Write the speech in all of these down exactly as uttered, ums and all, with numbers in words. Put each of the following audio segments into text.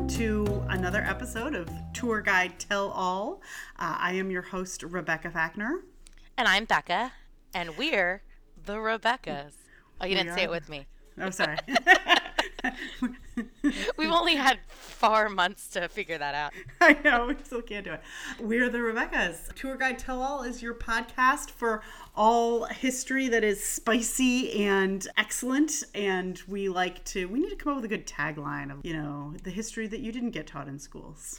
welcome to another episode of Tour Guide Tell All. Uh, I am your host, Rebecca Fackner. And I'm Becca, and we're the Rebeccas. Oh, you We didn't say are it with me. Oh, sorry. We've only had four months to figure that out. I know, we still can't do it. We're the Rebeccas. Tour Guide Tell All is your podcast for all history that is spicy and excellent. And we like to, we need to come up with a good tagline of, you know, the history that you didn't get taught in schools.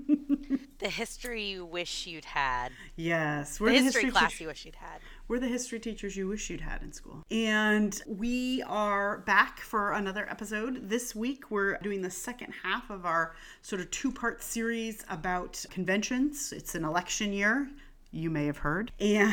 The history you wish you'd had. Yes. We're the, the history, history class te- you wish you'd had. We're the history teachers you wish you'd had in school. And we are back for another episode. This week, we're doing the second half of our sort of two-part series about conventions. It's an election year. You may have heard.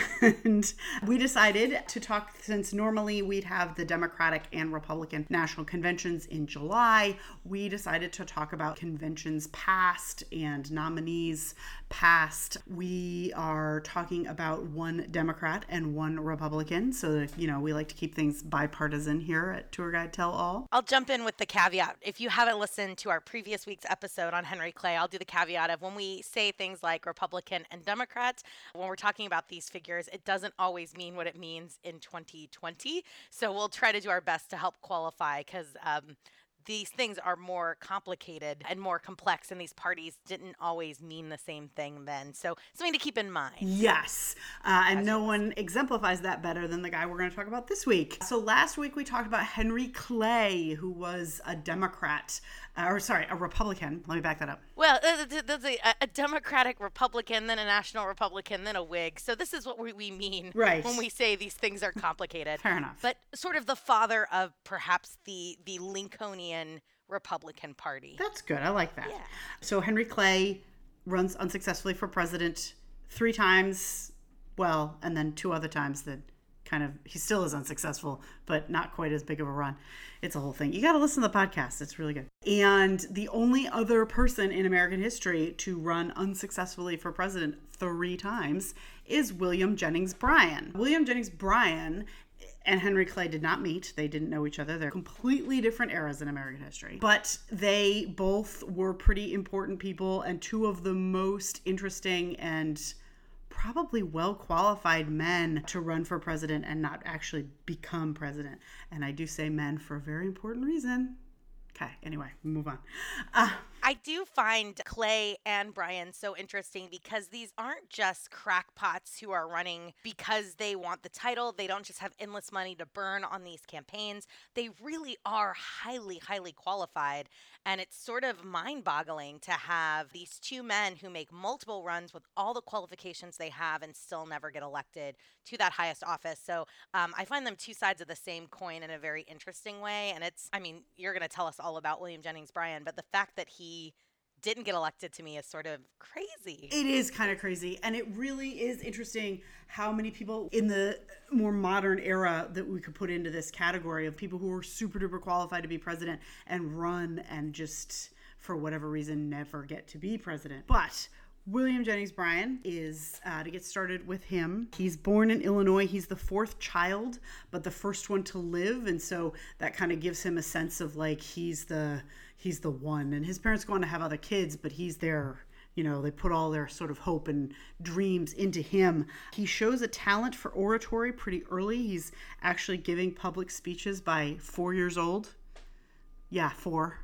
And we decided to talk, since normally we'd have the Democratic and Republican national conventions in July, we decided to talk about conventions past and nominees past. We are talking about one Democrat and one Republican. So, that, you know, we like to keep things bipartisan here at Tour Guide Tell All. I'll jump in with the caveat. If you haven't listened to our previous week's episode on Henry Clay, I'll do the caveat of when we say things like Republican and Democrat, when we're talking about these figures, it doesn't always mean what it means in twenty twenty. So we'll try to do our best to help qualify because um, these things are more complicated and more complex, and these parties didn't always mean the same thing then. So something to keep in mind. Yes. Uh, and no one exemplifies that better than the guy we're going to talk about this week. So last week we talked about Henry Clay, who was a Democrat. Uh, or sorry, a Republican. Let me back that up. Well, there's a, a Democratic Republican, then a National Republican, then a Whig. So this is what we, we mean right. when we say these things are complicated. Fair enough. But sort of the father of perhaps the, the Lincolnian Republican Party. That's good. I like that. Yeah. So Henry Clay runs unsuccessfully for president three times. Well, and then two other times that kind of, he still is unsuccessful, but not quite as big of a run. It's a whole thing. You got to listen to the podcast. It's really good. And the only other person in American history to run unsuccessfully for president three times is William Jennings Bryan. William Jennings Bryan and Henry Clay did not meet. They didn't know each other. They're completely different eras in American history. But they both were pretty important people and two of the most interesting and probably well-qualified men to run for president and not actually become president. And I do say men for a very important reason. Okay, anyway, move on. Uh, I do find Clay and Bryan so interesting because these aren't just crackpots who are running because they want the title. They don't just have endless money to burn on these campaigns. They really are highly, highly qualified. And it's sort of mind-boggling to have these two men who make multiple runs with all the qualifications they have and still never get elected to that highest office. So um, I find them two sides of the same coin in a very interesting way. And it's, I mean, you're going to tell us all about William Jennings Bryan, but the fact that he didn't get elected to me is sort of crazy. It is kind of crazy. And it really is interesting how many people in the more modern era that we could put into this category of people who were super duper qualified to be president and run and just, for whatever reason, never get to be president. But William Jennings Bryan is, uh, to get started with him, he's born in Illinois. He's the fourth child, but the first one to live. And so that kind of gives him a sense of like, he's the, he's the one. And his parents go on to have other kids, but he's their, you know, they put all their sort of hope and dreams into him. He shows a talent for oratory pretty early. He's actually giving public speeches by four years old. Yeah, four.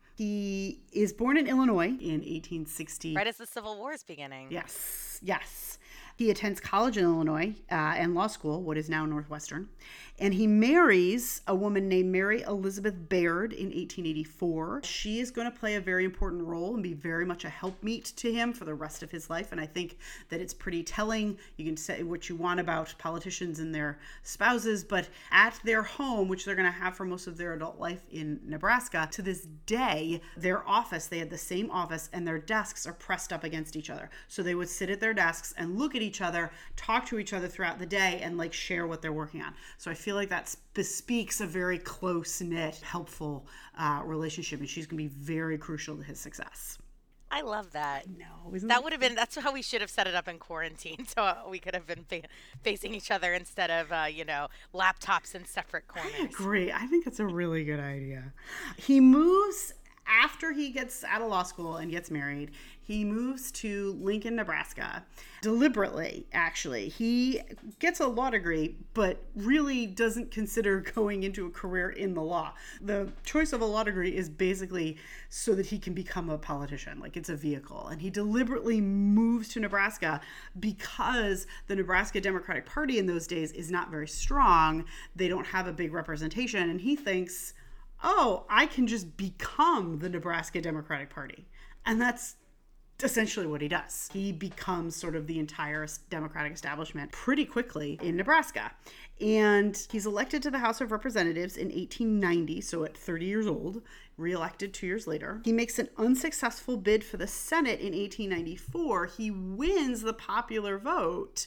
He is born in Illinois in eighteen sixty. Right as the Civil War is beginning. Yes, yes. He attends college in Illinois uh, and law school, what is now Northwestern. And he marries a woman named Mary Elizabeth Baird in eighteen eighty-four. She is going to play a very important role and be very much a helpmeet to him for the rest of his life. And I think that it's pretty telling. You can say what you want about politicians and their spouses, but at their home, which they're going to have for most of their adult life in Nebraska, to this day, their office, they had the same office, and their desks are pressed up against each other. So they would sit at their desks and look at each other, talk to each other throughout the day, and like share what they're working on. So I feel like that bespeaks a very close-knit, helpful uh, relationship, and she's going to be very crucial to his success. I love that. No, isn't that that would have been, that's how we should have set it up in quarantine. So uh, we could have been fa- facing each other instead of, uh, you know, laptops in separate corners. I agree. I think that's a really good idea. He moves after after he gets out of law school and gets married, he moves to Lincoln, Nebraska, deliberately, actually. He gets a law degree, but really doesn't consider going into a career in the law. The choice of a law degree is basically so that he can become a politician, like it's a vehicle. And he deliberately moves to Nebraska because the Nebraska Democratic Party in those days is not very strong. They don't have a big representation. And he thinks, oh, I can just become the Nebraska Democratic Party. And that's essentially what he does. He becomes sort of the entire Democratic establishment pretty quickly in Nebraska. And he's elected to the House of Representatives in eighteen ninety, so at thirty years old, reelected two years later. He makes an unsuccessful bid for the Senate in eighteen ninety-four. He wins the popular vote,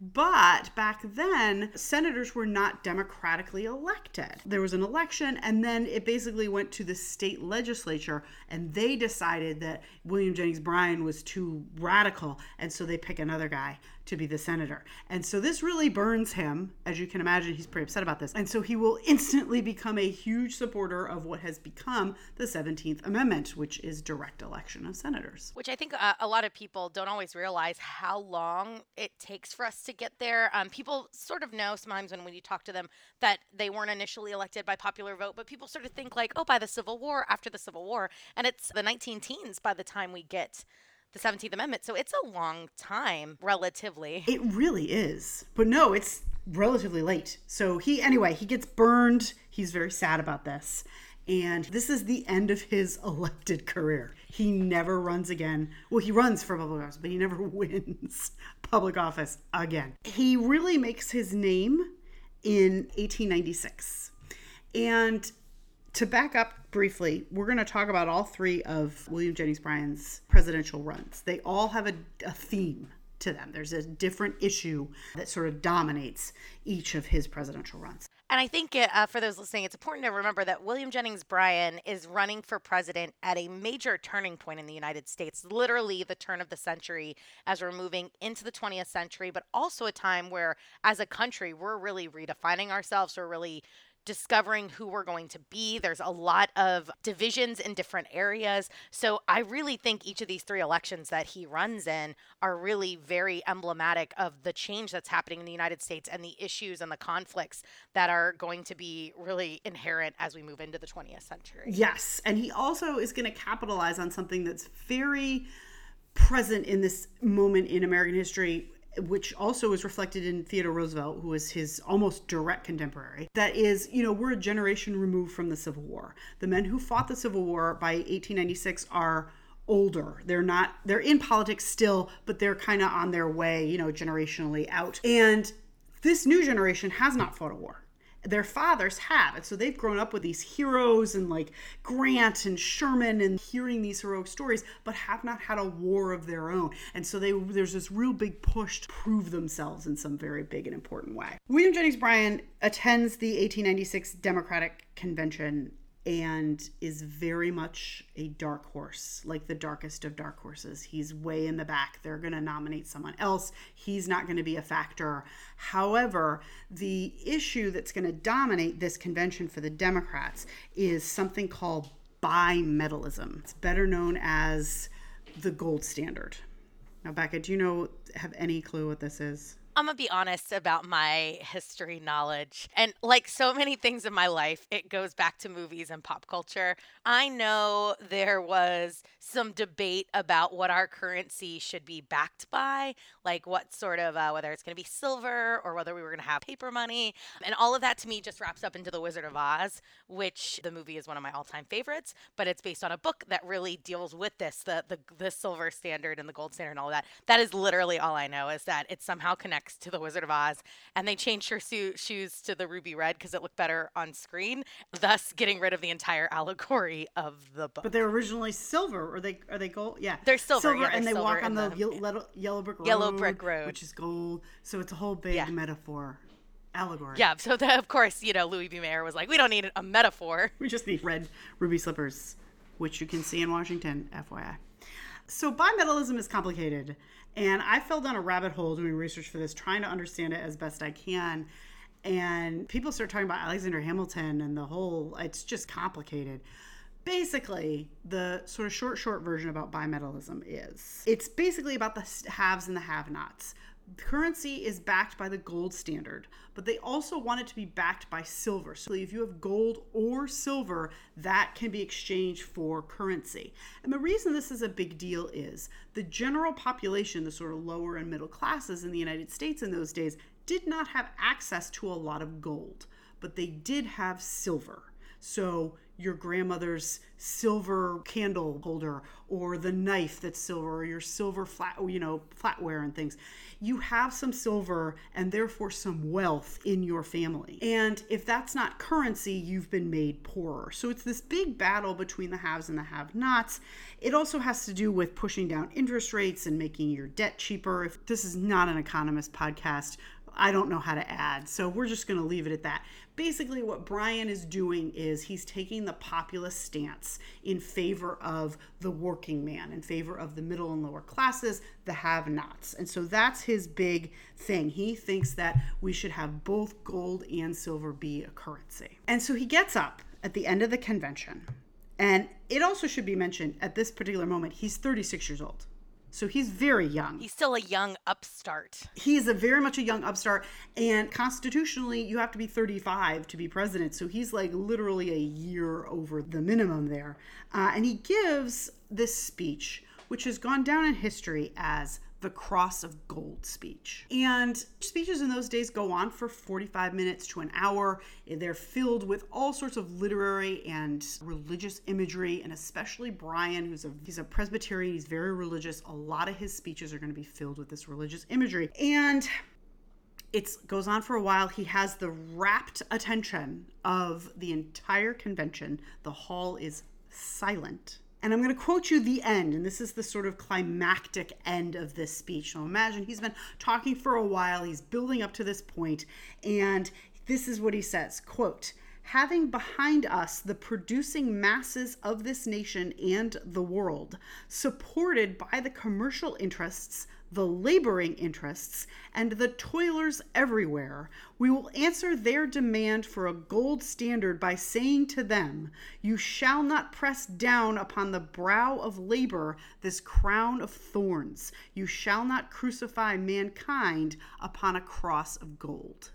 but back then, senators were not democratically elected. There was an election, and then it basically went to the state legislature, and they decided that William Jennings Bryan was too radical, and so they pick another guy to be the senator. And so this really burns him. As you can imagine, he's pretty upset about this. And so he will instantly become a huge supporter of what has become the seventeenth Amendment, which is direct election of senators. Which I think uh, a lot of people don't always realize how long it takes for us to get there. Um, people sort of know sometimes when, when you talk to them that they weren't initially elected by popular vote, but people sort of think like, oh, by the Civil War, after the Civil War. And it's the nineteen teens by the time we get the seventeenth Amendment. So it's a long time, relatively. It really is. But no, it's relatively late. So he, anyway, he gets burned. He's very sad about this. And this is the end of his elected career. He never runs again. Well, he runs for public office, but he never wins public office again. He really makes his name in eighteen ninety-six. And to back up briefly, we're going to talk about all three of William Jennings Bryan's presidential runs. They all have a, a theme to them. There's a different issue that sort of dominates each of his presidential runs. And I think uh, for those listening, it's important to remember that William Jennings Bryan is running for president at a major turning point in the United States, literally the turn of the century as we're moving into the twentieth century, but also a time where as a country, we're really redefining ourselves. We're really discovering who we're going to be. There's a lot of divisions in different areas. So I really think each of these three elections that he runs in are really very emblematic of the change that's happening in the United States and the issues and the conflicts that are going to be really inherent as we move into the twentieth century. Yes. And he also is going to capitalize on something that's very present in this moment in American history, which also is reflected in Theodore Roosevelt, who was his almost direct contemporary. That is, you know, we're a generation removed from the Civil War. The men who fought the Civil War by eighteen ninety-six are older. They're not, they're in politics still, but they're kind of on their way, you know, generationally out. And this new generation has not fought a war. Their fathers have. And so they've grown up with these heroes and like Grant and Sherman and hearing these heroic stories, but have not had a war of their own. And so they, there's this real big push to prove themselves in some very big and important way. William Jennings Bryan attends the eighteen ninety-six Democratic Convention and is very much a dark horse, like the darkest of dark horses. He's way in the back. They're going to nominate someone else. He's not going to be a factor. However, the issue that's going to dominate this convention for the Democrats is something called bimetallism. It's better known as the gold standard. Now, Becca, do you know, have any clue what this is? I'm going to be honest about my history knowledge. And like so many things in my life, it goes back to movies and pop culture. I know there was some debate about what our currency should be backed by, like what sort of, uh, whether it's going to be silver or whether we were going to have paper money. And all of that to me just wraps up into The Wizard of Oz, which the movie is one of my all-time favorites, but it's based on a book that really deals with this, the, the, the silver standard and the gold standard and all of that. That is literally all I know, is that it somehow connects to The Wizard of Oz, and they changed her su- shoes to the ruby red because it looked better on screen, thus getting rid of the entire allegory of the book. But they're originally silver, or they are they gold? Yeah, they're silver. Silver, yeah, they're and they silver walk on the, the yellow, yellow brick road, yellow brick road, which is gold. So it's a whole big yeah. metaphor, allegory. Yeah. So the, of course, you know, Louis B. Mayer was like, we don't need a metaphor. We just need red ruby slippers, which you can see in Washington, F Y I. So bimetallism is complicated, and I fell down a rabbit hole doing research for this, trying to understand it as best I can. And people start talking about Alexander Hamilton and the whole, it's just complicated. Basically, the sort of short, short version about bimetallism is it's basically about the haves and the have-nots. Currency is backed by the gold standard, but they also want it to be backed by silver. So if you have gold or silver, that can be exchanged for currency. And the reason this is a big deal is the general population, the sort of lower and middle classes in the United States in those days, did not have access to a lot of gold, but they did have silver. So your grandmother's silver candle holder, or the knife that's silver, or your silver flat, you know, flatware and things. You have some silver and therefore some wealth in your family. And if that's not currency, you've been made poorer. So it's this big battle between the haves and the have-nots. It also has to do with pushing down interest rates and making your debt cheaper. If this is not an economist podcast, I don't know how to add, so we're just going to leave it at that. Basically, what Bryan is doing is he's taking the populist stance in favor of the working man, in favor of the middle and lower classes, the have-nots. And so that's his big thing. He thinks that we should have both gold and silver be a currency. And so he gets up at the end of the convention. And it also should be mentioned, at this particular moment, he's thirty-six years old. So he's very young. He's still a young upstart. He's a very much a young upstart. And constitutionally, you have to be thirty-five to be president. So he's like literally a year over the minimum there. Uh, and he gives this speech, which has gone down in history as the Cross of Gold speech. And speeches in those days go on for forty-five minutes to an hour. They're filled with all sorts of literary and religious imagery, and especially Bryan, who's a he's a Presbyterian, he's very religious. A lot of his speeches are going to be filled with this religious imagery. And it goes on for a while. He has the rapt attention of the entire convention. The hall is silent. And I'm going to quote you the end, and this is the sort of climactic end of this speech. So imagine he's been talking for a while, he's building up to this point, and this is what he says, quote, "Having behind us the producing masses of this nation and the world, supported by the commercial interests, the laboring interests, and the toilers everywhere, we will answer their demand for a gold standard by saying to them, you shall not press down upon the brow of labor this crown of thorns. You shall not crucify mankind upon a cross of gold."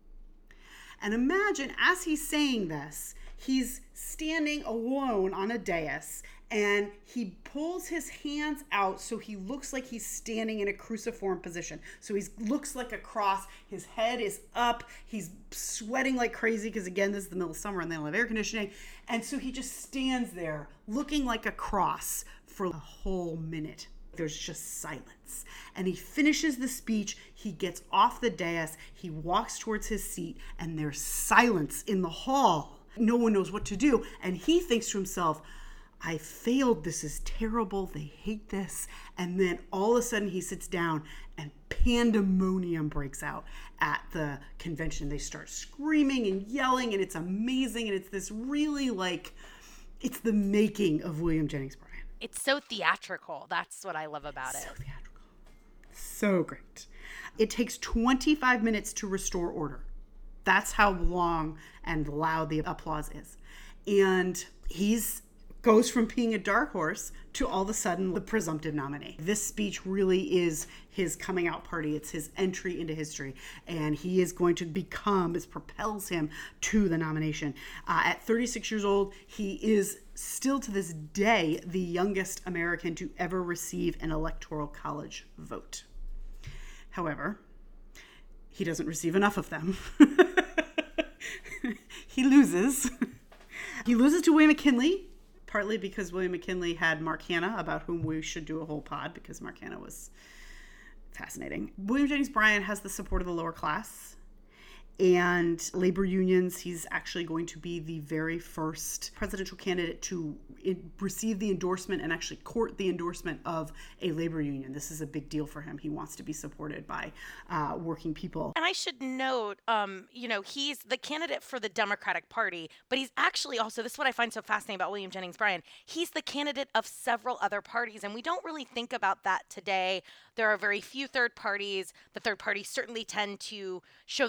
And imagine, as he's saying this, he's standing alone on a dais, and he pulls his hands out so he looks like he's standing in a cruciform position. So he looks like a cross. His head is up. He's sweating like crazy because, again, this is the middle of summer and they don't have air conditioning. And so he just stands there looking like a cross for a whole minute. There's just silence. And he finishes the speech. He gets off the dais. He walks towards his seat, and there's silence in the hall. No one knows what to do. And he thinks to himself, I failed. This is terrible. They hate this. And then all of a sudden he sits down and pandemonium breaks out at the convention. They start screaming and yelling, and it's amazing. And it's this really like, it's the making of William Jennings Bryan. It's so theatrical. That's what I love about it. So theatrical. So great. It takes twenty-five minutes to restore order. That's how long and loud the applause is. And he's goes from being a dark horse to all of a sudden the presumptive nominee. This speech really is his coming out party. It's his entry into history. And he is going to become, this propels him to the nomination. Uh, at thirty-six years old, he is still to this day the youngest American to ever receive an electoral college vote. However, he doesn't receive enough of them. He loses. He loses to William McKinley, partly because William McKinley had Mark Hanna, about whom we should do a whole pod because Mark Hanna was fascinating. William Jennings Bryan has the support of the lower class and labor unions. He's actually going to be the very first presidential candidate to receive the endorsement and actually court the endorsement of a labor union. This is a big deal for him. He wants to be supported by uh, working people. And I should note, um, you know, he's the candidate for the Democratic Party, but he's actually also, this is what I find so fascinating about William Jennings Bryan, he's the candidate of several other parties, and we don't really think about that today. There are very few third parties. The third parties certainly tend to show themselves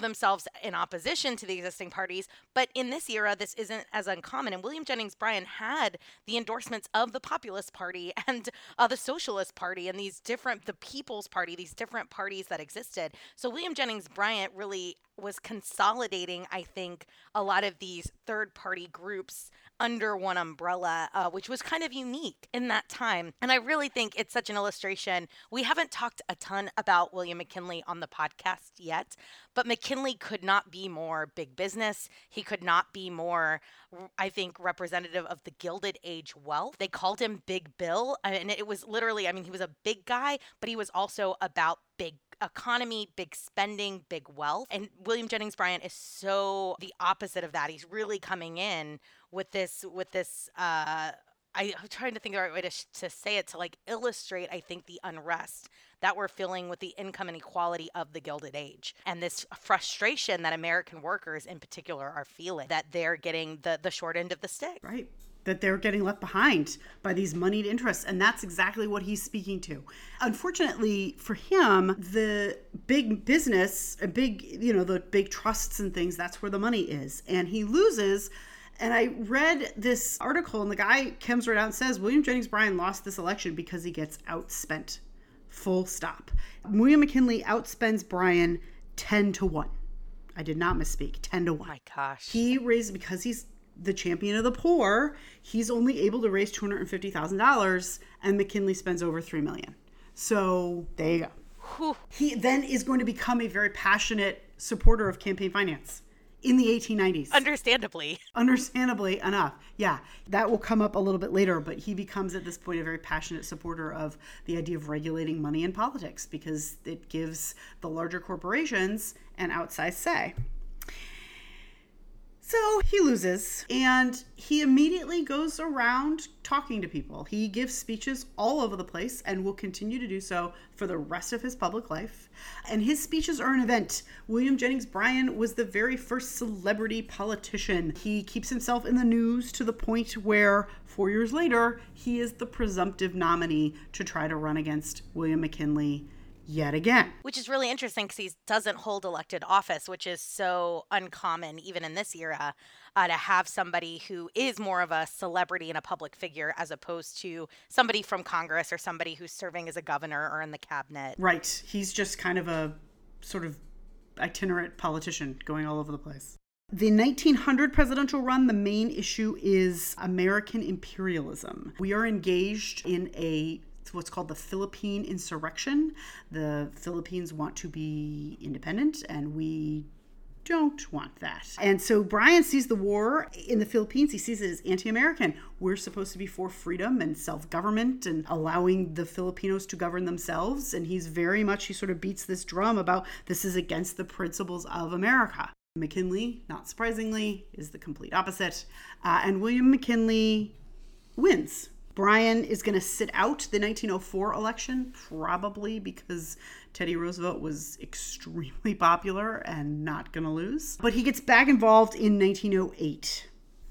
in opposition to the existing parties. But in this era, this isn't as uncommon. And William Jennings Bryan had the endorsements of the Populist Party and uh, the Socialist Party and these different, the People's Party, these different parties that existed. So William Jennings Bryan really was consolidating, I think, a lot of these third-party groups under one umbrella, uh, which was kind of unique in that time. And I really think it's such an illustration. We haven't talked a ton about William McKinley on the podcast yet, but McKinley could not be more big business. He could not be more, I think, representative of the Gilded Age wealth. They called him Big Bill, and it was literally, I mean, he was a big guy, but he was also about big economy, big spending, big wealth. And William Jennings Bryan is so the opposite of that. He's really coming in with this, with this, uh, I, I'm trying to think of the right way to, sh- to say it, to like illustrate, I think, the unrest that we're feeling with the income inequality of the Gilded Age and this frustration that American workers in particular are feeling, that they're getting the, the short end of the stick. Right. That they're getting left behind by these moneyed interests. And that's exactly what he's speaking to. Unfortunately for him, the big business, a big, you know, the big trusts and things, that's where the money is. And he loses. And I read this article and the guy comes right out and says, William Jennings Bryan lost this election because he gets outspent. Full stop. William McKinley outspends Bryan ten to one. I did not misspeak. ten to one. Oh my gosh. He raised, because he's the champion of the poor, he's only able to raise two hundred fifty thousand dollars, and McKinley spends over three million dollars. So there you go. Whew. He then is going to become a very passionate supporter of campaign finance in the eighteen nineties. Understandably. Understandably enough. Yeah, that will come up a little bit later, but he becomes at this point a very passionate supporter of the idea of regulating money in politics because it gives the larger corporations an outsized say. So he loses, and he immediately goes around talking to people. He gives speeches all over the place and will continue to do so for the rest of his public life. And his speeches are an event. William Jennings Bryan was the very first celebrity politician. He keeps himself in the news to the point where four years later, he is the presumptive nominee to try to run against William McKinley yet again. Which is really interesting because he doesn't hold elected office, which is so uncommon even in this era, uh, to have somebody who is more of a celebrity and a public figure as opposed to somebody from Congress or somebody who's serving as a governor or in the cabinet. Right. He's just kind of a sort of itinerant politician going all over the place. The nineteen hundred presidential run, the main issue is American imperialism. We are engaged in a what's called the Philippine insurrection. The Philippines want to be independent, and we don't want that. And so Bryan sees the war in the Philippines. He sees it as anti-American. We're supposed to be for freedom and self-government and allowing the Filipinos to govern themselves. And he's very much, he sort of beats this drum about this is against the principles of America. McKinley, not surprisingly, is the complete opposite. Uh, and William McKinley wins. Bryan is going to sit out the nineteen oh four election, probably because Teddy Roosevelt was extremely popular and not going to lose. But he gets back involved in nineteen oh eight.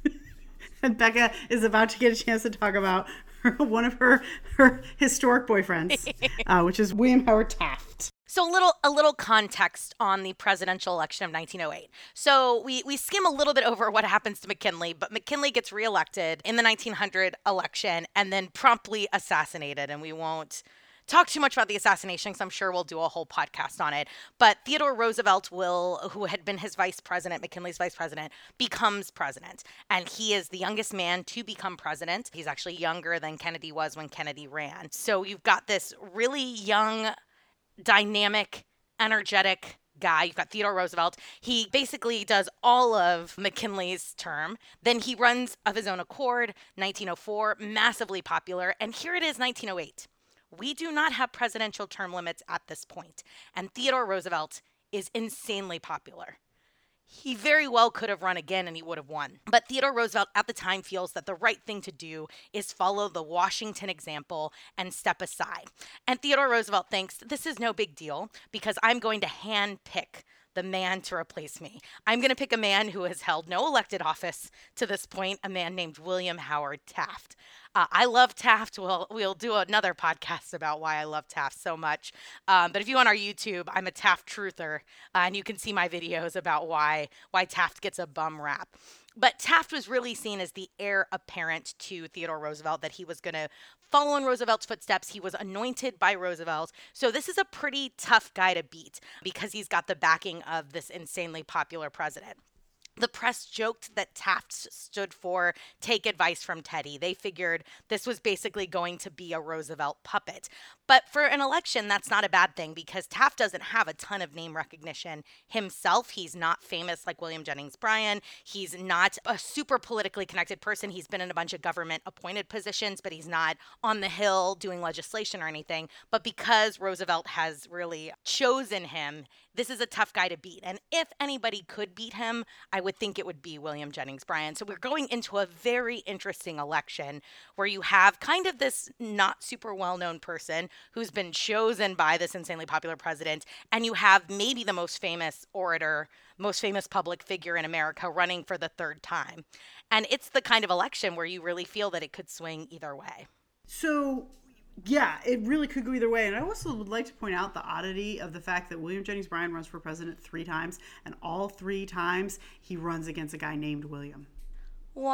And Becca is about to get a chance to talk about her, one of her, her historic boyfriends, uh, which is William Howard Taft. So a little a little context on the presidential election of nineteen oh eight. So we, we skim a little bit over what happens to McKinley, but McKinley gets reelected in the nineteen hundred election and then promptly assassinated. And we won't talk too much about the assassination because I'm sure we'll do a whole podcast on it. But Theodore Roosevelt will, who had been his vice president, McKinley's vice president, becomes president. And he is the youngest man to become president. He's actually younger than Kennedy was when Kennedy ran. So you've got this really young, dynamic, energetic guy. You've got Theodore Roosevelt. He basically does all of McKinley's term. Then he runs of his own accord, nineteen oh four, massively popular. And here it is, nineteen oh eight. We do not have presidential term limits at this point. And Theodore Roosevelt is insanely popular. He very well could have run again and he would have won. But Theodore Roosevelt at the time feels that the right thing to do is follow the Washington example and step aside. And Theodore Roosevelt thinks this is no big deal because I'm going to handpick the man to replace me. I'm going to pick a man who has held no elected office to this point, a man named William Howard Taft. Uh, I love Taft. We'll, we'll do another podcast about why I love Taft so much. Um, but if you on our YouTube, I'm a Taft truther, uh, and you can see my videos about why why Taft gets a bum rap. But Taft was really seen as the heir apparent to Theodore Roosevelt, that he was going to follow in Roosevelt's footsteps. He was anointed by Roosevelt. So this is a pretty tough guy to beat because he's got the backing of this insanely popular president. The press joked that Taft stood for take advice from Teddy. They figured this was basically going to be a Roosevelt puppet. But for an election, that's not a bad thing because Taft doesn't have a ton of name recognition himself. He's not famous like William Jennings Bryan. He's not a super politically connected person. He's been in a bunch of government appointed positions, but he's not on the Hill doing legislation or anything. But because Roosevelt has really chosen him, this is a tough guy to beat. And if anybody could beat him, I would think it would be William Jennings Bryan. So we're going into a very interesting election where you have kind of this not super well-known person who's been chosen by this insanely popular president, and you have maybe the most famous orator, most famous public figure in America running for the third time. And it's the kind of election where you really feel that it could swing either way. So yeah, it really could go either way. And I also would like to point out the oddity of the fact that William Jennings Bryan runs for president three times, and all three times he runs against a guy named William. What?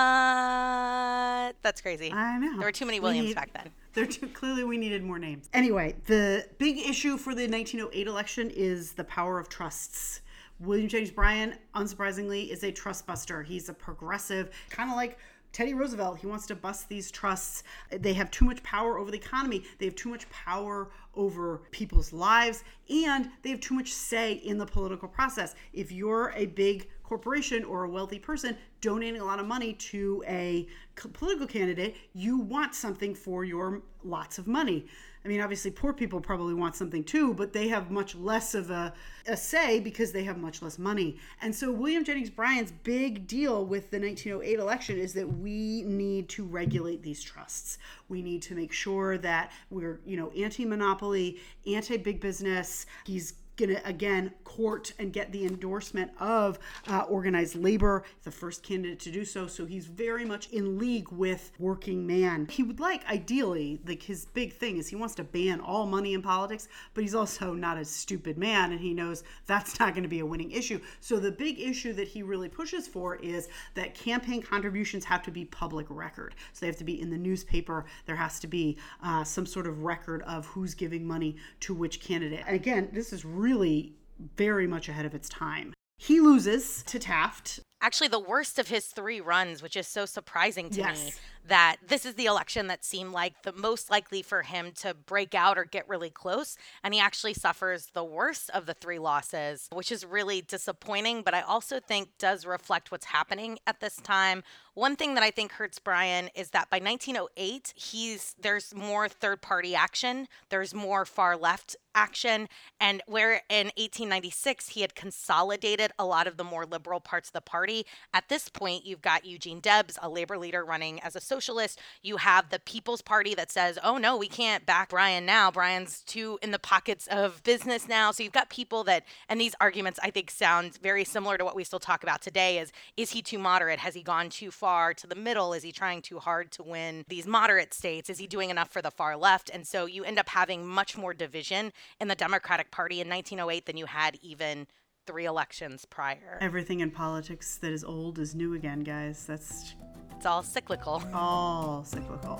That's crazy. I know. There were too many Williams need, back then. There too, clearly we needed more names. Anyway, the big issue for the nineteen oh eight election is the power of trusts. William Jennings Bryan, unsurprisingly, is a trust buster. He's a progressive, kind of like Teddy Roosevelt. He wants to bust these trusts. They have too much power over the economy. They have too much power over people's lives, and they have too much say in the political process. If you're a big corporation or a wealthy person donating a lot of money to a political candidate, you want something for your lots of money. I mean, obviously, poor people probably want something too, but they have much less of a, a say because they have much less money. And so William Jennings Bryan's big deal with the nineteen oh eight election is that we need to regulate these trusts. We need to make sure that we're, you know, anti-monopoly, anti-big business. He's going to, again, court and get the endorsement of uh, organized labor, the first candidate to do so. So he's very much in league with working man. He would like, ideally, like his big thing is he wants to ban all money in politics, but he's also not a stupid man, and he knows that's not going to be a winning issue. So the big issue that he really pushes for is that campaign contributions have to be public record. So they have to be in the newspaper. There has to be uh, some sort of record of who's giving money to which candidate. And again, this is really really very much ahead of its time. He loses to Taft. Actually, the worst of his three runs, which is so surprising to yes. me, that this is the election that seemed like the most likely for him to break out or get really close. And he actually suffers the worst of the three losses, which is really disappointing, but I also think does reflect what's happening at this time. One thing that I think hurts Bryan is that by nineteen oh eight, he's there's more third-party action. There's more far-left action. And where in eighteen ninety-six, he had consolidated a lot of the more liberal parts of the party. At this point, you've got Eugene Debs, a labor leader running as a socialist. You have the People's Party that says, oh, no, we can't back Bryan now. Bryan's too in the pockets of business now. So you've got people that, and these arguments, I think, sound very similar to what we still talk about today is, is he too moderate? Has he gone too far to the middle? Is he trying too hard to win these moderate states? Is he doing enough for the far left? And so you end up having much more division in the Democratic Party in nineteen oh eight than you had even three elections prior. Everything in politics that is old is new again, guys. That's it's all cyclical. All cyclical.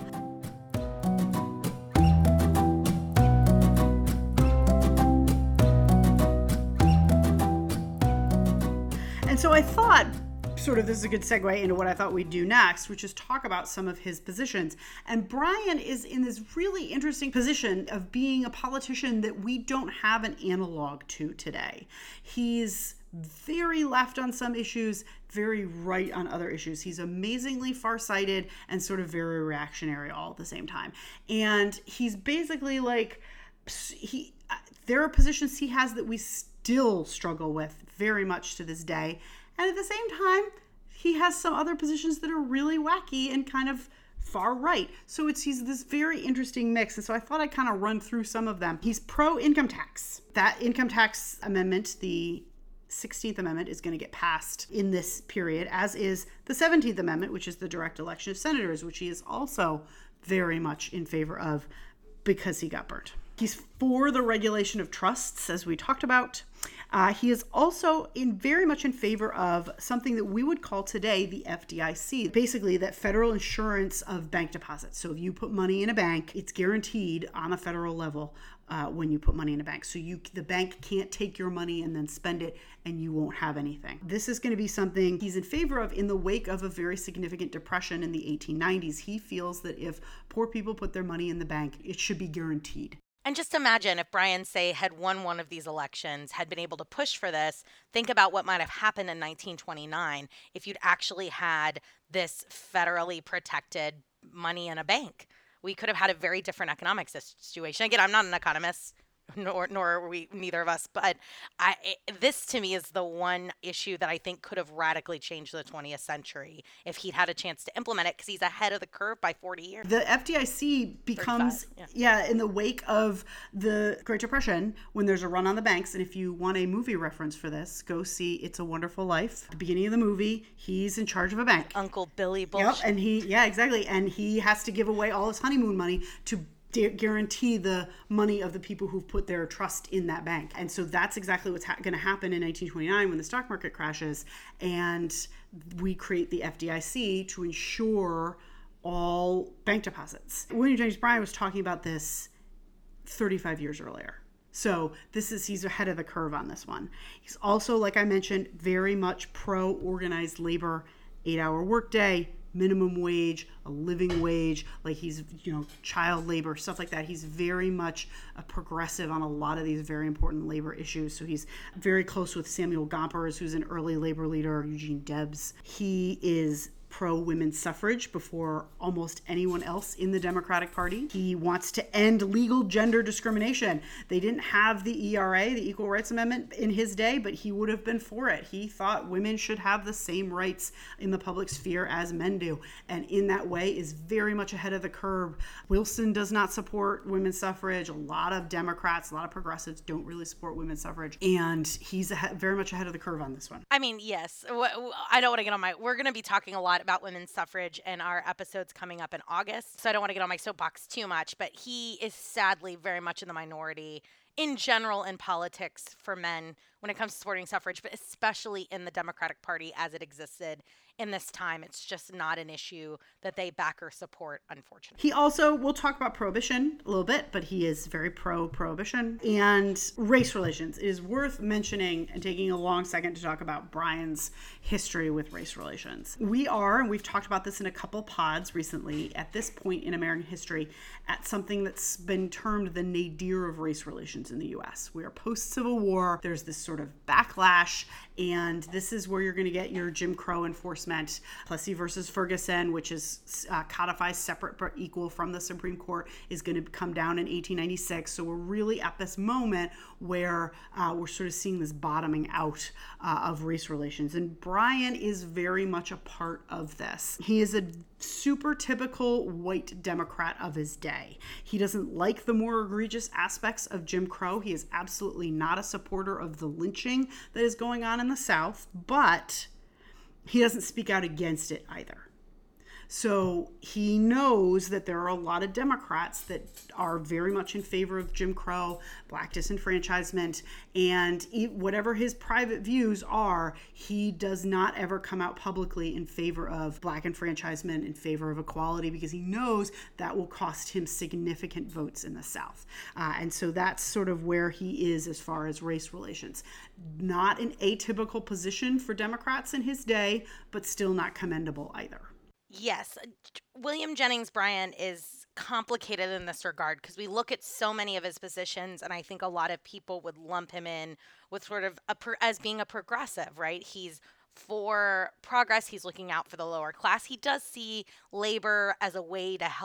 And so I thought, sort of, this is a good segue into what I thought we'd do next, which is talk about some of his positions. And Bryan is in this really interesting position of being a politician that we don't have an analog to today. He's very left on some issues, very right on other issues. He's amazingly farsighted and sort of very reactionary all at the same time. And he's basically like, he. there are positions he has that we still struggle with very much to this day. And at the same time, he has some other positions that are really wacky and kind of far right. So it's he's this very interesting mix. And so I thought I'd kind of run through some of them. He's pro-income tax. That income tax amendment, the sixteenth Amendment, is going to get passed in this period, as is the seventeenth Amendment, which is the direct election of senators, which he is also very much in favor of because he got burnt. He's for the regulation of trusts, as we talked about. Uh, he is also in very much in favor of something that we would call today the F D I C, basically that federal insurance of bank deposits. So if you put money in a bank, it's guaranteed on a federal level uh, when you put money in a bank. So you, the bank can't take your money and then spend it and you won't have anything. This is going to be something he's in favor of in the wake of a very significant depression in the eighteen nineties. He feels that if poor people put their money in the bank, it should be guaranteed. And just imagine if Bryan, say, had won one of these elections, had been able to push for this, think about what might have happened in nineteen twenty-nine if you'd actually had this federally protected money in a bank. We could have had a very different economic situation. Again, I'm not an economist, nor nor are we, neither of us, but I, it, this to me is the one issue that I think could have radically changed the twentieth century if he'd had a chance to implement it, because he's ahead of the curve by forty years. The F D I C becomes, yeah. yeah, in the wake of the Great Depression, when there's a run on the banks, and if you want a movie reference for this, go see It's a Wonderful Life. At the beginning of the movie, he's in charge of a bank. Uncle Billy bullshit. Yep, and he, yeah, exactly, and he has to give away all his honeymoon money to guarantee the money of the people who've put their trust in that bank. And so that's exactly what's ha- going to happen in nineteen twenty-nine when the stock market crashes, and we create the F D I C to ensure all bank deposits. William Jennings Bryan was talking about this thirty-five years earlier. So this is, he's ahead of the curve on this one. He's also, like I mentioned, very much pro-organized labor, eight-hour workday, minimum wage, a living wage, like he's, you know, child labor, stuff like that. He's very much a progressive on a lot of these very important labor issues. So he's very close with Samuel Gompers, who's an early labor leader, Eugene Debs. He is pro-women's suffrage before almost anyone else in the Democratic Party. He wants to end legal gender discrimination. They didn't have the E R A, the Equal Rights Amendment, in his day, but he would have been for it. He thought women should have the same rights in the public sphere as men do, and in that way is very much ahead of the curve. Wilson does not support women's suffrage. A lot of Democrats, a lot of progressives don't really support women's suffrage, and he's ahead, very much ahead of the curve on this one. I mean, yes, I don't want to get on my, we're going to be talking a lot about women's suffrage in our episodes coming up in August, so I don't want to get on my soapbox too much, but he is sadly very much in the minority in general in politics for men when it comes to supporting suffrage, but especially in the Democratic Party as it existed in this time. It's just not an issue that they back or support, unfortunately. He also, we'll talk about prohibition a little bit, but he is very pro-prohibition and race relations. It is worth mentioning and taking a long second to talk about Bryan's history with race relations. We are, and we've talked about this in a couple pods recently, at this point in American history, at something that's been termed the nadir of race relations in the U S. We are post-Civil War. There's this sort of backlash, and this is where you're going to get your Jim Crow enforcement. Plessy versus Ferguson, which is uh, codified separate but equal from the Supreme Court, is going to come down in eighteen ninety-six. So we're really at this moment where uh, we're sort of seeing this bottoming out uh, of race relations. And Bryan is very much a part of this. He is a super typical white Democrat of his day. He doesn't like the more egregious aspects of Jim Crow. He is absolutely not a supporter of the lynching that is going on in the South, but he doesn't speak out against it either. So he knows that there are a lot of Democrats that are very much in favor of Jim Crow, black disenfranchisement, and whatever his private views are, he does not ever come out publicly in favor of black enfranchisement, in favor of equality, because he knows that will cost him significant votes in the South. Uh, and so that's sort of where he is as far as race relations. Not an atypical position for Democrats in his day, but still not commendable either. Yes, William Jennings Bryan is complicated in this regard because we look at so many of his positions, and I think a lot of people would lump him in with sort of a pro- as being a progressive, right? He's for progress. He's looking out for the lower class. He does see labor as a way to help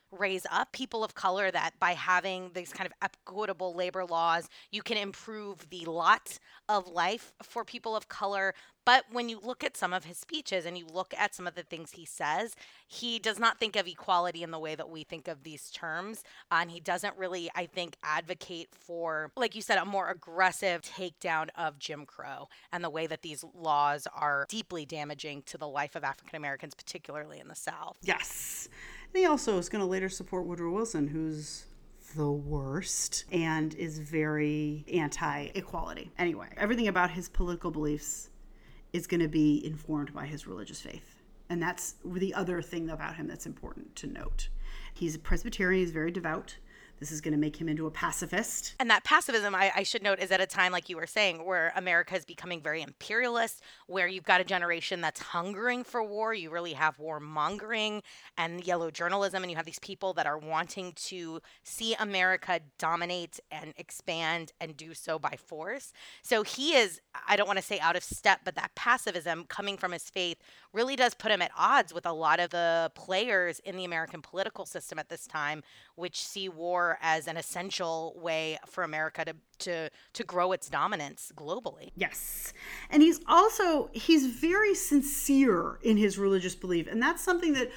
raise up people of color, that by having these kind of equitable labor laws, you can improve the lot of life for people of color. But when you look at some of his speeches and you look at some of the things he says, he does not think of equality in the way that we think of these terms. Uh, and he doesn't really, I think, advocate for, like you said, a more aggressive takedown of Jim Crow and the way that these laws are deeply damaging to the life of African Americans, particularly in the South. Yes. And he also is going to later support Woodrow Wilson, who's the worst and is very anti-equality. Anyway, everything about his political beliefs is going to be informed by his religious faith. And that's the other thing about him that's important to note. He's a Presbyterian, he's very devout. This is going to make him into a pacifist. And that pacifism, I, I should note, is at a time, like you were saying, where America is becoming very imperialist, where you've got a generation that's hungering for war. You really have warmongering and yellow journalism, and you have these people that are wanting to see America dominate and expand and do so by force. So he is, I don't want to say out of step, but that pacifism coming from his faith really does put him at odds with a lot of the players in the American political system at this time, which see war as an essential way for America to, to, to grow its dominance globally. Yes. And he's also, he's very sincere in his religious belief. And that's something that,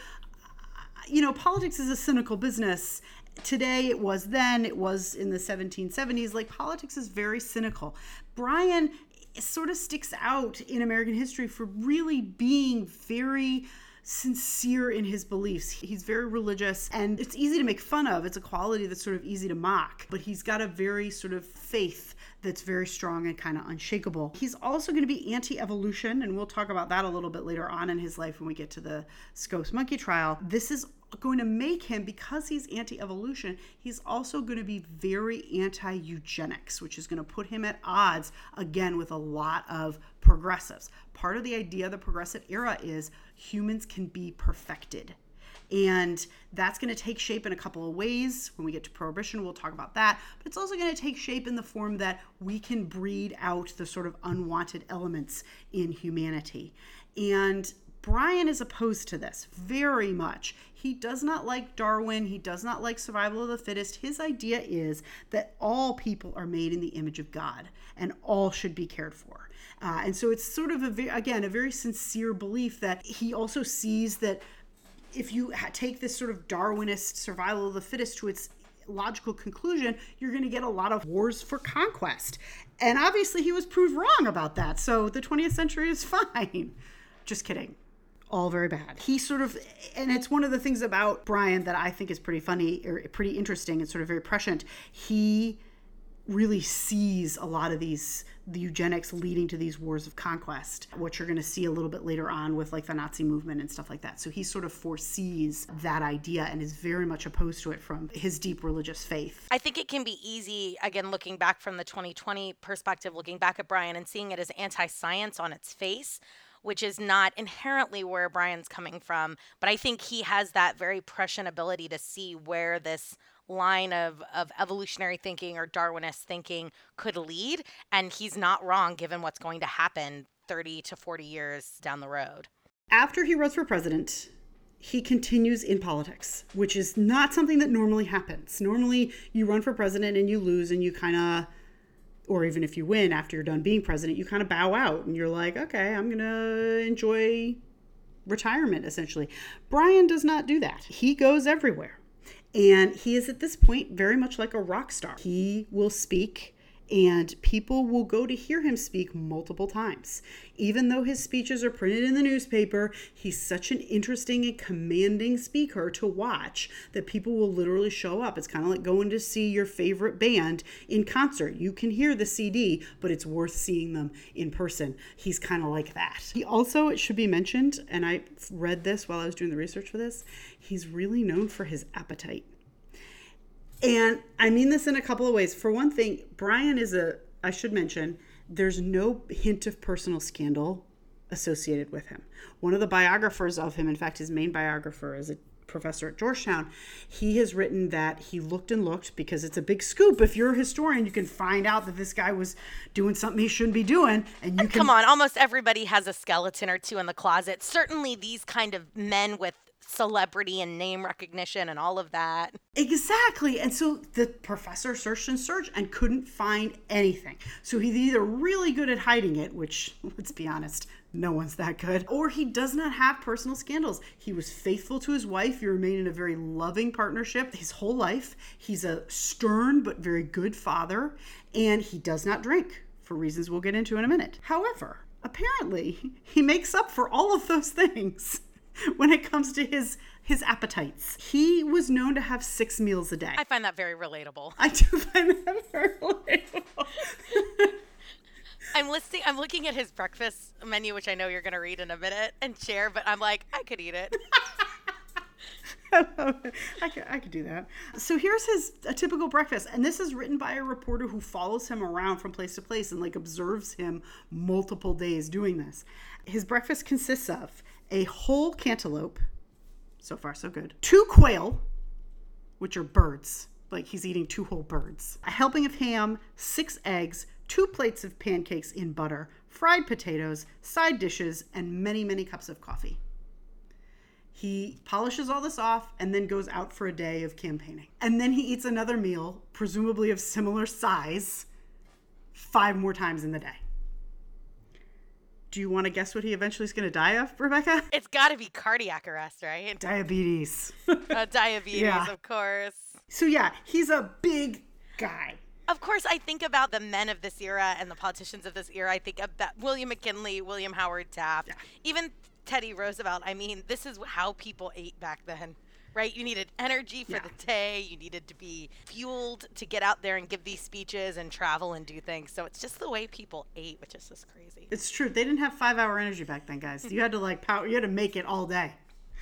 you know, politics is a cynical business. Today, it was then, it was in the seventeen seventies. Like, politics is very cynical. Bryan sort of sticks out in American history for really being very sincere in his beliefs. He's very religious, and it's easy to make fun of. It's a quality that's sort of easy to mock, but he's got a very sort of faith that's very strong and kind of unshakable. He's also going to be anti-evolution, and we'll talk about that a little bit later on in his life when we get to the Scopes monkey trial. This is going to make him, because he's anti-evolution, he's also going to be very anti-eugenics, which is going to put him at odds, again, with a lot of progressives. Part of the idea of the progressive era is humans can be perfected. And that's going to take shape in a couple of ways. When we get to prohibition, we'll talk about that. But it's also going to take shape in the form that we can breed out the sort of unwanted elements in humanity. And Bryan is opposed to this very much. He does not like Darwin. He does not like survival of the fittest. His idea is that all people are made in the image of God and all should be cared for. Uh, and so it's sort of, a again, a very sincere belief that he also sees that if you ha- take this sort of Darwinist survival of the fittest to its logical conclusion, you're going to get a lot of wars for conquest. And obviously he was proved wrong about that. So the twentieth century is fine. Just kidding. All very bad. He sort of, and it's one of the things about Bryan that I think is pretty funny or pretty interesting and sort of very prescient. He really sees a lot of these, the eugenics leading to these wars of conquest, which you're going to see a little bit later on with like the Nazi movement and stuff like that. So he sort of foresees that idea and is very much opposed to it from his deep religious faith. I think it can be easy, again, looking back from the twenty twenty perspective, looking back at Bryan and seeing it as anti-science on its face, which is not inherently where Bryan's coming from. But I think he has that very prescient ability to see where this line of, of evolutionary thinking or Darwinist thinking could lead. And he's not wrong given what's going to happen thirty to forty years down the road. After he runs for president, he continues in politics, which is not something that normally happens. Normally, you run for president and you lose and you kind of, or even if you win after you're done being president, you kind of bow out and you're like, okay, I'm going to enjoy retirement, essentially. Bryan does not do that. He goes everywhere. And he is at this point very much like a rock star. He will speak and people will go to hear him speak multiple times. Even though his speeches are printed in the newspaper, he's such an interesting and commanding speaker to watch that people will literally show up. It's kind of like going to see your favorite band in concert. You can hear the C D, but it's worth seeing them in person. He's kind of like that. He also, it should be mentioned, and I read this while I was doing the research for this, he's really known for his appetite. And I mean this in a couple of ways. For one thing, Bryan is a, I should mention, there's no hint of personal scandal associated with him. One of the biographers of him, in fact, his main biographer is a professor at Georgetown, he has written that he looked and looked because it's a big scoop. If you're a historian, you can find out that this guy was doing something he shouldn't be doing. And you can... Come on, almost everybody has a skeleton or two in the closet. Certainly these kind of men with celebrity and name recognition and all of that. Exactly. And so the professor searched and searched and couldn't find anything. So he's either really good at hiding it, which, let's be honest, no one's that good, or he does not have personal scandals. He was faithful to his wife. He remained in a very loving partnership his whole life. He's a stern but very good father, and he does not drink for reasons we'll get into in a minute. However, apparently, he makes up for all of those things when it comes to his his appetites. He was known to have six meals a day. I find that very relatable. I do find that very relatable. I'm listing. I'm looking at his breakfast menu, which I know you're going to read in a minute and share, but I'm like, I could eat it. I could, I could do that. So here's his a typical breakfast, and this is written by a reporter who follows him around from place to place and like observes him multiple days doing this. His breakfast consists of a whole cantaloupe, so far so good, two quail, which are birds, like he's eating two whole birds, a helping of ham, six eggs, two plates of pancakes in butter, fried potatoes, side dishes, and many, many cups of coffee. He polishes all this off and then goes out for a day of campaigning. And then he eats another meal, presumably of similar size, five more times in the day. Do you want to guess what he eventually is going to die of, Rebecca? It's got to be cardiac arrest, right? Diabetes. uh, diabetes, yeah. Of course. So yeah, he's a big guy. Of course, I think about the men of this era and the politicians of this era. I think about William McKinley, William Howard Taft, yeah. Even Teddy Roosevelt. I mean, this is how people ate back then, right? You needed energy for yeah. the day. You needed to be fueled to get out there and give these speeches and travel and do things. So it's just the way people ate, which is just crazy. It's true. They didn't have five-hour energy back then, guys. You had to like power. You had to make it all day.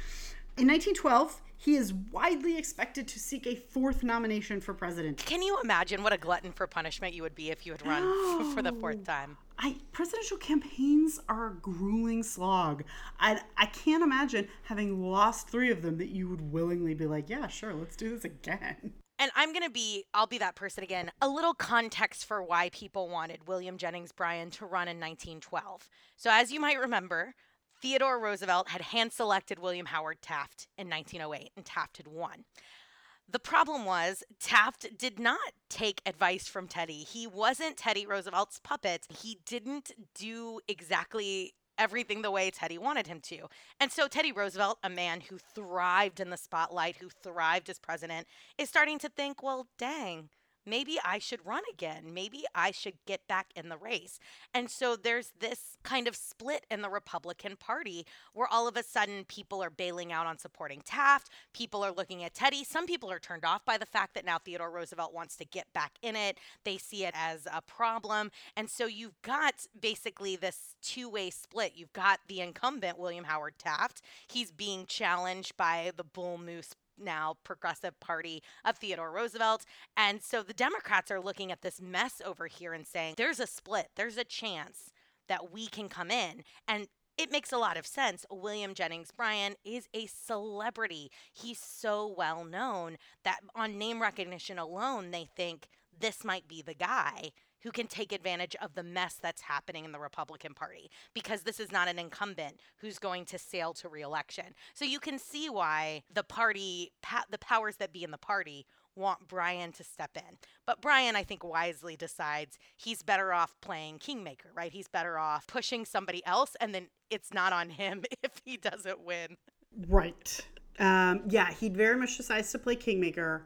In nineteen twelve, he is widely expected to seek a fourth nomination for president. Can you imagine what a glutton for punishment you would be if you had run no. for the fourth time? I, presidential campaigns are a grueling slog. I, I can't imagine having lost three of them that you would willingly be like, yeah, sure, let's do this again. And I'm going to be, I'll be that person again. A little context for why people wanted William Jennings Bryan to run in nineteen twelve. So as you might remember, Theodore Roosevelt had hand-selected William Howard Taft in nineteen oh eight, and Taft had won. The problem was Taft did not take advice from Teddy. He wasn't Teddy Roosevelt's puppet. He didn't do exactly everything the way Teddy wanted him to. And so Teddy Roosevelt, a man who thrived in the spotlight, who thrived as president, is starting to think, well, dang, maybe I should run again. Maybe I should get back in the race. And so there's this kind of split in the Republican Party where all of a sudden people are bailing out on supporting Taft. People are looking at Teddy. Some people are turned off by the fact that now Theodore Roosevelt wants to get back in it. They see it as a problem. And so you've got basically this two-way split. You've got the incumbent, William Howard Taft. He's being challenged by the Bull Moose now Progressive Party of Theodore Roosevelt. And so the Democrats are looking at this mess over here and saying, there's a split, there's a chance that we can come in. And it makes a lot of sense. William Jennings Bryan is a celebrity. He's so well known that on name recognition alone, they think this might be the guy who can take advantage of the mess that's happening in the Republican Party, because this is not an incumbent who's going to sail to re-election. So you can see why the party, pa- the powers that be in the party want Bryan to step in. But Bryan, I think, wisely decides he's better off playing kingmaker, right? He's better off pushing somebody else, and then it's not on him if he doesn't win. Right. Um, yeah, he very much decides to play kingmaker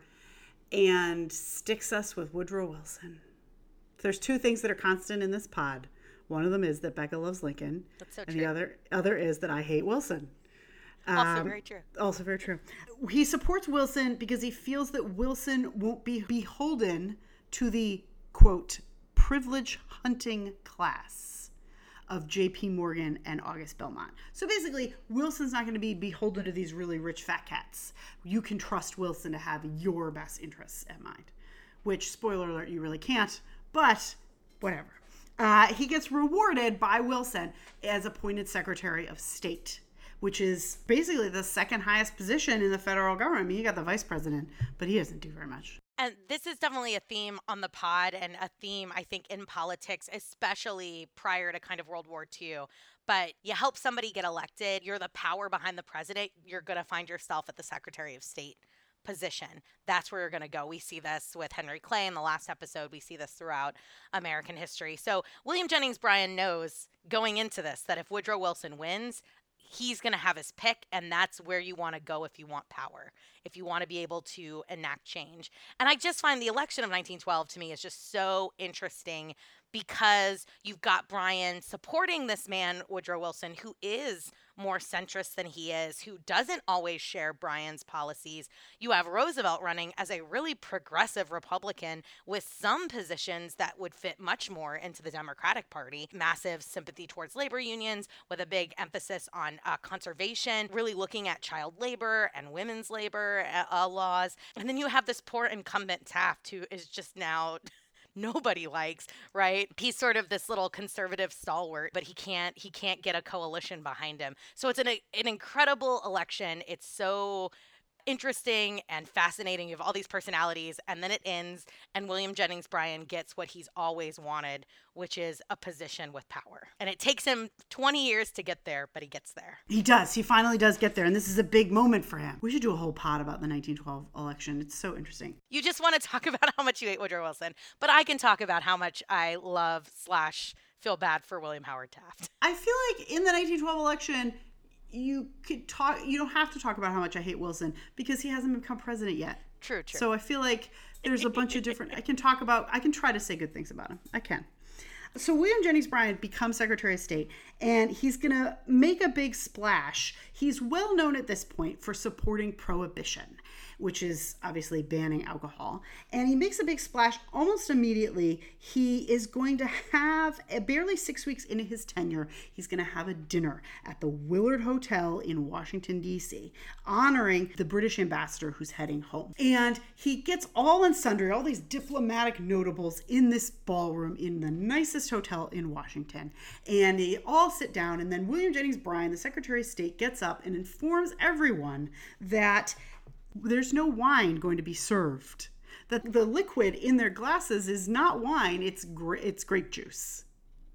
and sticks us with Woodrow Wilson. There's two things that are constant in this pod. One of them is that Becca loves Lincoln. That's so and true. the other other is that I hate Wilson. Also um, very true. Also very true. He supports Wilson because he feels that Wilson won't be beholden to the, quote, privilege hunting class of J P Morgan and August Belmont. So basically, Wilson's not going to be beholden to these really rich fat cats. You can trust Wilson to have your best interests at mind, which, spoiler alert, you really can't. But whatever. Uh, he gets rewarded by Wilson as appointed Secretary of State, which is basically the second highest position in the federal government. I mean, you got the vice president, but he doesn't do very much. And this is definitely a theme on the pod and a theme, I think, in politics, especially prior to kind of World War Two. but you help somebody get elected, you're the power behind the president, you're going to find yourself at the Secretary of State position. That's where you're going to go. We see this with Henry Clay in the last episode. We see this throughout American history. So William Jennings Bryan knows going into this that if Woodrow Wilson wins, he's going to have his pick, and that's where you want to go if you want power, if you want to be able to enact change. And I just find the election of nineteen twelve to me is just so interesting because you've got Bryan supporting this man, Woodrow Wilson, who is more centrist than he is, who doesn't always share Bryan's policies. You have Roosevelt running as a really progressive Republican with some positions that would fit much more into the Democratic Party. Massive sympathy towards labor unions with a big emphasis on uh, conservation, really looking at child labor and women's labor uh, laws. And then you have this poor incumbent Taft, who is just now nobody likes, right? He's sort of this little conservative stalwart, but he can't he can't get a coalition behind him. So it's an an incredible election. It's so interesting and fascinating. You have all these personalities, and then it ends, and William Jennings Bryan gets what he's always wanted, which is a position with power. And it takes him twenty years to get there, but he gets there. He does. He finally does get there, and this is a big moment for him. We should do a whole pod about the nineteen twelve election. It's so interesting. You just want to talk about how much you hate Woodrow Wilson, but I can talk about how much I love slash feel bad for William Howard Taft. I feel like in the nineteen twelve election, you could talk, you don't have to talk about how much I hate Wilson because he hasn't become president yet. True, true. So I feel like there's a bunch of different, I can talk about, I can try to say good things about him. I can. So William Jennings Bryan becomes Secretary of State, and he's going to make a big splash. He's well known at this point for supporting prohibition, which is obviously banning alcohol. And he makes a big splash almost immediately. He is going to have, barely six weeks into his tenure, he's going to have a dinner at the Willard Hotel in Washington, D C, honoring the British ambassador who's heading home. And he gets all and sundry, all these diplomatic notables in this ballroom in the nicest hotel in Washington. And they all sit down, and then William Jennings Bryan, the Secretary of State, gets up and informs everyone that there's no wine going to be served. That the liquid in their glasses is not wine, it's gra- it's grape juice.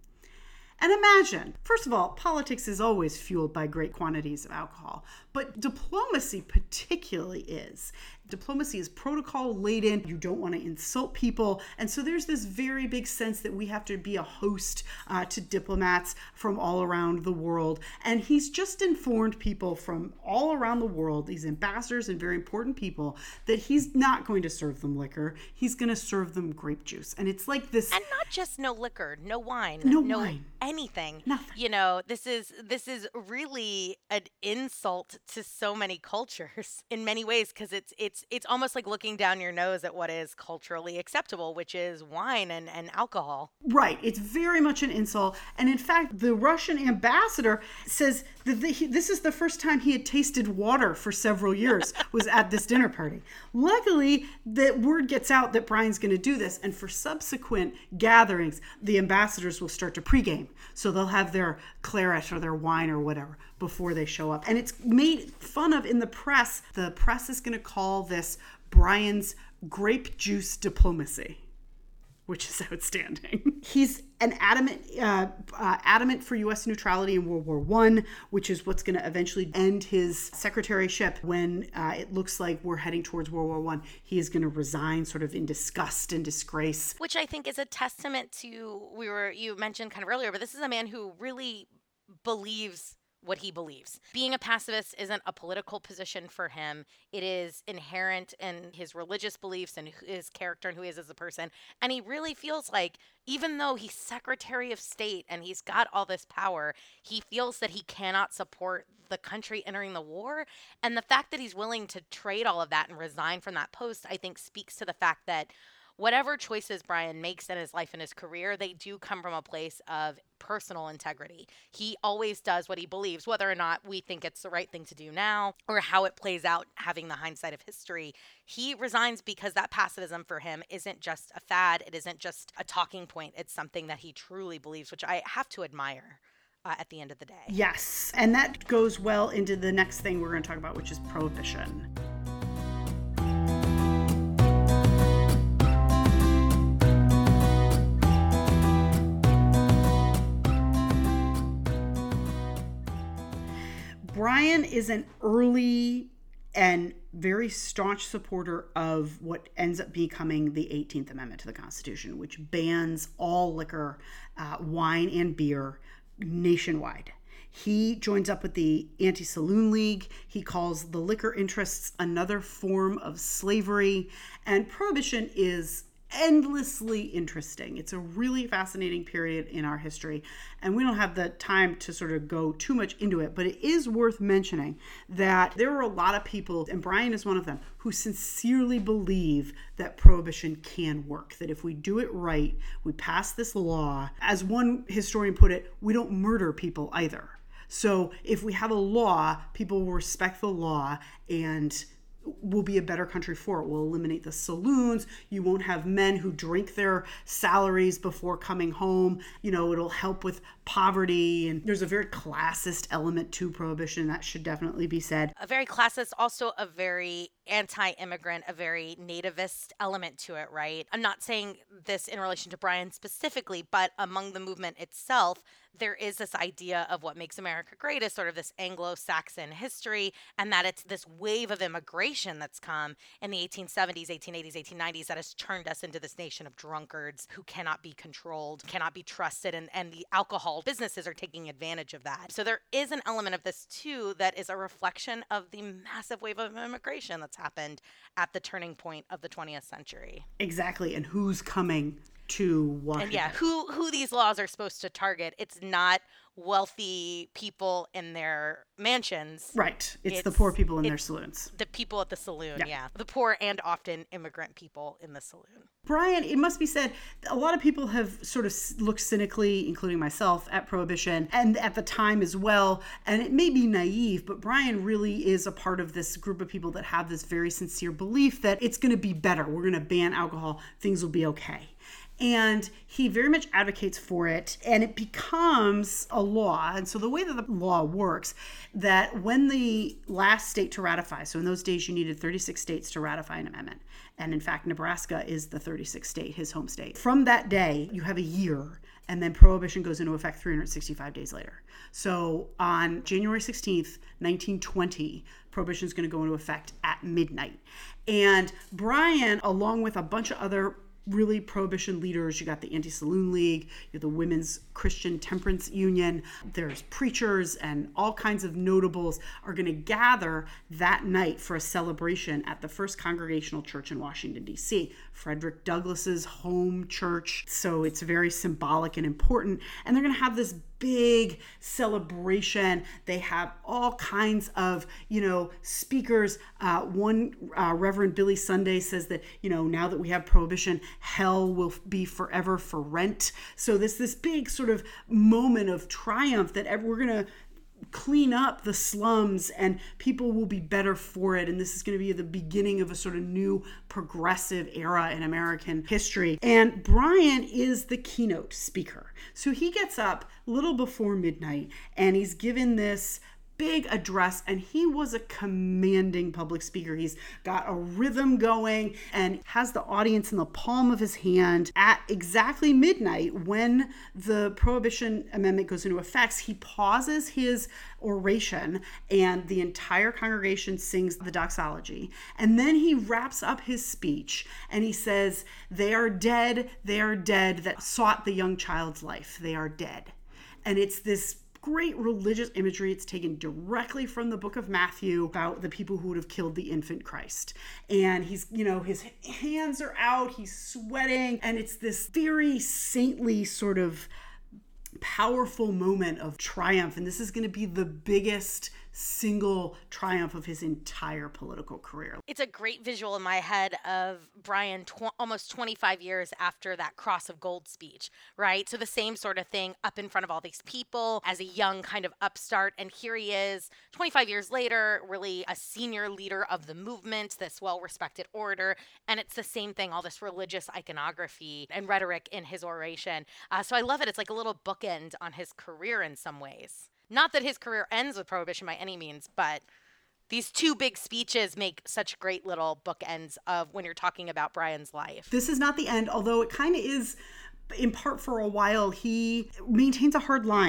And imagine, first of all, politics is always fueled by great quantities of alcohol, but diplomacy particularly is. Diplomacy is protocol laden. You don't want to insult people. And so there's this very big sense that we have to be a host uh, to diplomats from all around the world. And he's just informed people from all around the world, these ambassadors and very important people, that he's not going to serve them liquor. He's going to serve them grape juice. And it's like this. And not just no liquor, no wine, no, no wine. anything. Nothing. You know, this is this is really an insult to so many cultures in many ways, because it's it's it's almost like looking down your nose at what is culturally acceptable, which is wine and, and alcohol. Right. It's very much an insult. And in fact, the Russian ambassador says that the, he, this is the first time he had tasted water for several years, was at this dinner party. Luckily, the word gets out that Bryan's going to do this. And for subsequent gatherings, the ambassadors will start to pregame. So they'll have their claret or their wine or whatever before they show up. And it's made fun of in the press. The press is going to call this Bryan's grape juice diplomacy, which is outstanding. He's an adamant, uh, uh, adamant for U S neutrality in World War One, which is what's going to eventually end his secretaryship when uh, it looks like we're heading towards World War One. He is going to resign, sort of in disgust and disgrace. Which I think is a testament to, we were you mentioned kind of earlier, but this is a man who really believes what he believes. Being a pacifist isn't a political position for him. It is inherent in his religious beliefs and his character and who he is as a person. And he really feels like, even though he's Secretary of State and he's got all this power, he feels that he cannot support the country entering the war. And the fact that he's willing to trade all of that and resign from that post, I think speaks to the fact that whatever choices Bryan makes in his life and his career, they do come from a place of personal integrity. He always does what he believes, whether or not we think it's the right thing to do now or how it plays out having the hindsight of history. He resigns because that pacifism for him isn't just a fad. It isn't just a talking point. It's something that he truly believes, which I have to admire uh, at the end of the day. Yes. And that goes well into the next thing we're going to talk about, which is prohibition. Bryan is an early and very staunch supporter of what ends up becoming the eighteenth Amendment to the Constitution, which bans all liquor, uh, wine, and beer nationwide. He joins up with the Anti-Saloon League. He calls the liquor interests another form of slavery. And Prohibition is endlessly interesting. It's a really fascinating period in our history, and we don't have the time to sort of go too much into it, but it is worth mentioning that there are a lot of people, and Bryan is one of them, who sincerely believe that Prohibition can work, that if we do it right, we pass this law. As one historian put it, we don't murder people either. So if we have a law, people will respect the law, and we'll be a better country for it. We'll eliminate the saloons. You won't have men who drink their salaries before coming home. You know, it'll help with poverty. And there's a very classist element to Prohibition that should definitely be said. A very classist, also a very anti-immigrant, a very nativist element to it, right? I'm not saying this in relation to Bryan specifically, but among the movement itself, there is this idea of what makes America great is sort of this Anglo-Saxon history, and that it's this wave of immigration that's come in the eighteen seventies, eighteen eighties, eighteen nineties that has turned us into this nation of drunkards who cannot be controlled, cannot be trusted, and, and the alcohol businesses are taking advantage of that. So there is an element of this too that is a reflection of the massive wave of immigration that's happened at the turning point of the twentieth century. Exactly, and who's coming to Washington. And yeah, who who these laws are supposed to target. It's not wealthy people in their mansions. Right. It's, It's- the poor people in their it's- saloons. The people at the saloon, Yeah. yeah. The poor and often immigrant people in the saloon. Bryan, it must be said, a lot of people have sort of s- looked cynically, including myself, at Prohibition and at the time as well. And it may be naive, but Bryan really is a part of this group of people that have this very sincere belief that it's going to be better. We're going to ban alcohol. Things will be okay. And he very much advocates for it, and it becomes a law. And so the way that the law works, that when the last state to ratify, so in those days you needed thirty-six states to ratify an amendment. And in fact, Nebraska is the thirty-sixth state, his home state. From that day, you have a year, and then Prohibition goes into effect three hundred sixty-five days later. So on January sixteenth, nineteen twenty, Prohibition is going to go into effect at midnight. And Bryan, along with a bunch of other really Prohibition leaders, you got the Anti-Saloon League, you have the Women's Christian Temperance Union, there's preachers and all kinds of notables are going to gather that night for a celebration at the First Congregational Church in Washington, D C, Frederick Douglass's home church. So it's very symbolic and important. And they're going to have this big celebration. They have all kinds of, you know, speakers. Uh, one uh, Reverend Billy Sunday says that, you know, now that we have Prohibition, hell will be forever for rent. So this this big sort of moment of triumph that we're going to clean up the slums and people will be better for it. And this is going to be the beginning of a sort of new progressive era in American history. And Bryan is the keynote speaker. So he gets up a little before midnight and he's given this big address, and he was a commanding public speaker. He's got a rhythm going and has the audience in the palm of his hand. At exactly midnight, when the Prohibition Amendment goes into effect, he pauses his oration and the entire congregation sings the doxology. And then he wraps up his speech and he says, "They are dead, they are dead that sought the young child's life. They are dead." And it's this great religious imagery. It's taken directly from the book of Matthew about the people who would have killed the infant Christ. And he's, you know, his hands are out, he's sweating, and it's this very saintly sort of powerful moment of triumph. And this is going to be the biggest single triumph of his entire political career. It's a great visual in my head of Bryan tw- almost twenty-five years after that Cross of Gold speech, right? So the same sort of thing up in front of all these people as a young kind of upstart. And here he is twenty-five years later, really a senior leader of the movement, this well-respected orator. And it's the same thing, all this religious iconography and rhetoric in his oration. Uh, so I love it. It's like a little bookend on his career in some ways. Not that his career ends with Prohibition by any means, but these two big speeches make such great little bookends of when you're talking about Bryan's life. This is not the end, although it kind of is in part. For a while, he maintains a hard line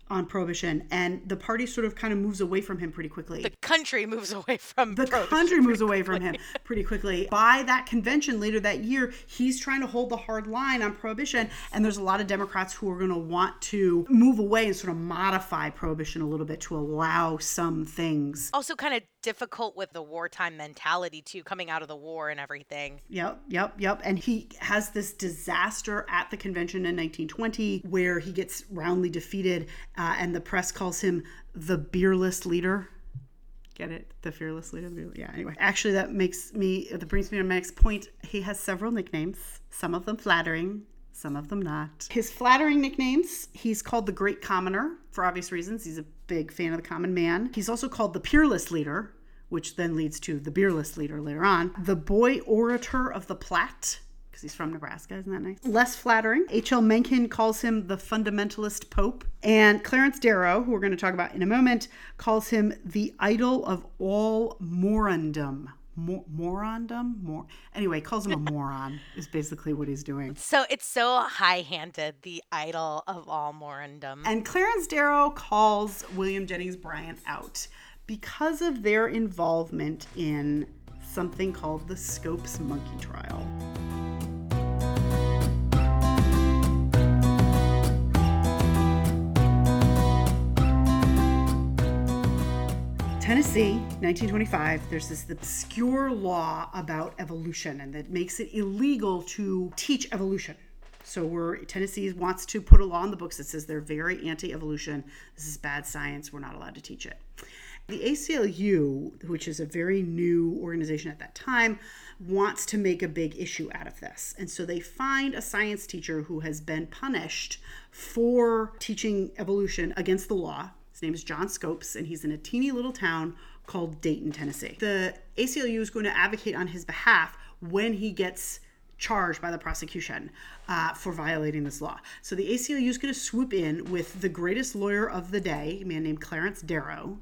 on prohibition, and the party sort of kind of moves away from him pretty quickly. The country moves away from the country moves away from him pretty quickly. By that convention later that year, he's trying to hold the hard line on prohibition, and there's a lot of Democrats who are going to want to move away and sort of modify prohibition a little bit to allow some things. Also kind of difficult with the wartime mentality too, coming out of the war and everything. Yep, yep, yep. And he has this disaster at the convention in nineteen twenty where he gets roundly defeated, uh, and the press calls him the beerless leader. Get it? The fearless leader. Yeah, anyway. Actually, that makes me, that brings me to my next point. He has several nicknames, some of them flattering, some of them not. His flattering nicknames, he's called the Great Commoner for obvious reasons. He's a big fan of the common man. He's also called the Peerless Leader, which then leads to the Beerless Leader later on. The Boy Orator of the Platte, because he's from Nebraska. Isn't that nice? Less flattering. H L Mencken calls him the Fundamentalist Pope. And Clarence Darrow, who we're going to talk about in a moment, calls him the idol of all morondom. Mor- morondom? Mor- anyway, calls him a moron is basically what he's doing. So it's so high-handed, the idol of all morondom. And Clarence Darrow calls William Jennings Bryan out because of their involvement in something called the Scopes Monkey Trial. Tennessee, nineteen twenty-five, there's this obscure law about evolution, and that makes it illegal to teach evolution. So we're, Tennessee wants to put a law in the books that says they're very anti-evolution. This is bad science. We're not allowed to teach it. The A C L U, which is a very new organization at that time, wants to make a big issue out of this. And so they find a science teacher who has been punished for teaching evolution against the law. His name is John Scopes, and he's in a teeny little town called Dayton, Tennessee. The A C L U is going to advocate on his behalf when he gets charged by the prosecution uh, for violating this law. So the A C L U is going to swoop in with the greatest lawyer of the day, a man named Clarence Darrow.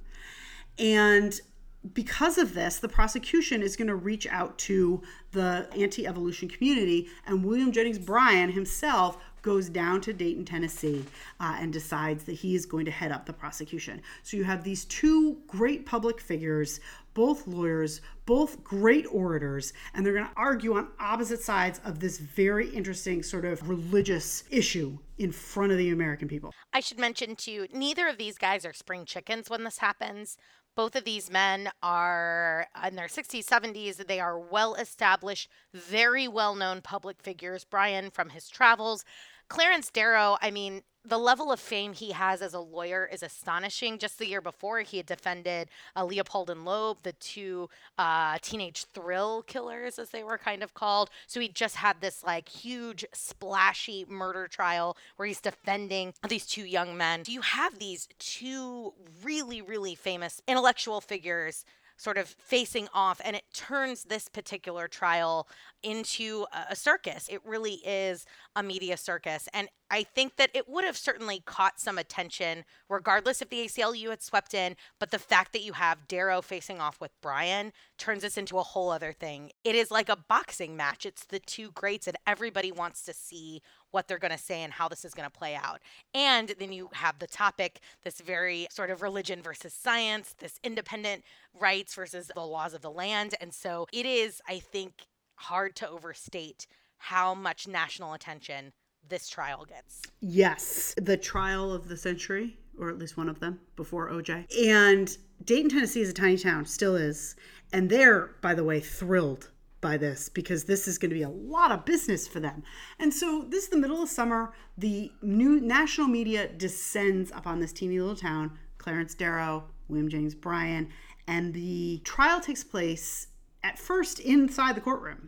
And because of this, the prosecution is going to reach out to the anti-evolution community, and William Jennings Bryan himself goes down to Dayton, Tennessee, uh, and decides that he is going to head up the prosecution. So you have these two great public figures, both lawyers, both great orators, and they're going to argue on opposite sides of this very interesting sort of religious issue in front of the American people. I should mention too, neither of these guys are spring chickens when this happens. Both of these men are in their sixties, seventies. They are well-established, very well-known public figures. Bryan from his travels. Clarence Darrow, I mean, the level of fame he has as a lawyer is astonishing. Just the year before, he had defended uh, Leopold and Loeb, the two uh, teenage thrill killers, as they were kind of called. So he just had this like huge, splashy murder trial where he's defending these two young men. You have these two really, really famous intellectual figures sort of facing off, and it turns this particular trial into a circus. It really is a media circus. And I think that it would have certainly caught some attention, regardless if the A C L U had swept in. But the fact that you have Darrow facing off with Bryan turns this into a whole other thing. It is like a boxing match. It's the two greats, and everybody wants to see what they're going to say and how this is going to play out. And then you have the topic, this very sort of religion versus science, this independent rights versus the laws of the land. And so it is, I think, hard to overstate how much national attention this trial gets. Yes, the trial of the century, or at least one of them, before O J. And Dayton, Tennessee is a tiny town, still is. And they're, by the way, thrilled by this because this is going to be a lot of business for them. And so this is the middle of summer. The new national media descends upon this teeny little town, Clarence Darrow, William Jennings Bryan, and the trial takes place at first inside the courtroom.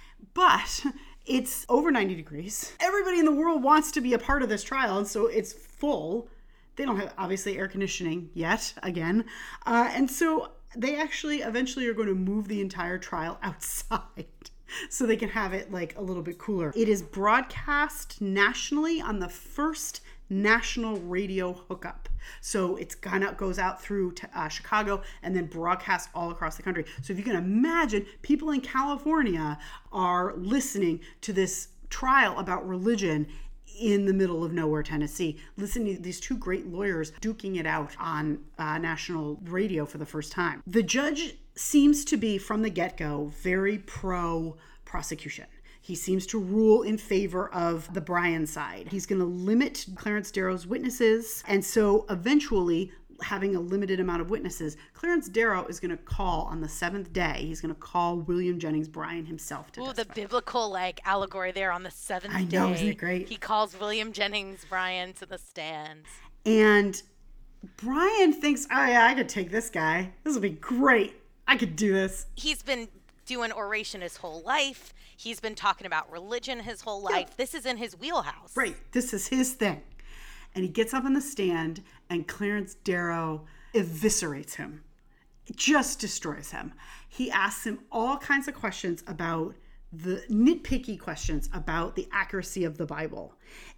But it's over ninety degrees. Everybody in the world wants to be a part of this trial, and so it's full. They don't have, obviously, air conditioning yet, again. Uh, and so they actually eventually are going to move the entire trial outside so they can have it like a little bit cooler. It is broadcast nationally on the first national radio hookup. So it's kind of goes out through to, uh, Chicago and then broadcast all across the country. So if you can imagine, people in California are listening to this trial about religion in the middle of nowhere, Tennessee. Listen to these two great lawyers duking it out on uh, national radio for the first time. The judge seems to be, from the get-go, very pro-prosecution. He seems to rule in favor of the Bryan side. He's going to limit Clarence Darrow's witnesses. And so eventually, having a limited amount of witnesses, Clarence Darrow is going to call on the seventh day. He's going to call William Jennings Bryan himself to Ooh, testify. the biblical like allegory there on the seventh I day. know, isn't it great? He calls William Jennings Bryan to the stands. And Bryan thinks, oh yeah, I could take this guy. This will be great. I could do this. He's been doing oration his whole life. He's been talking about religion his whole life. Yeah. This is in his wheelhouse. Right. This is his thing. And he gets up on the stand, and Clarence Darrow eviscerates him, just destroys him. He asks him all kinds of questions about the nitpicky questions about the accuracy of the Bible,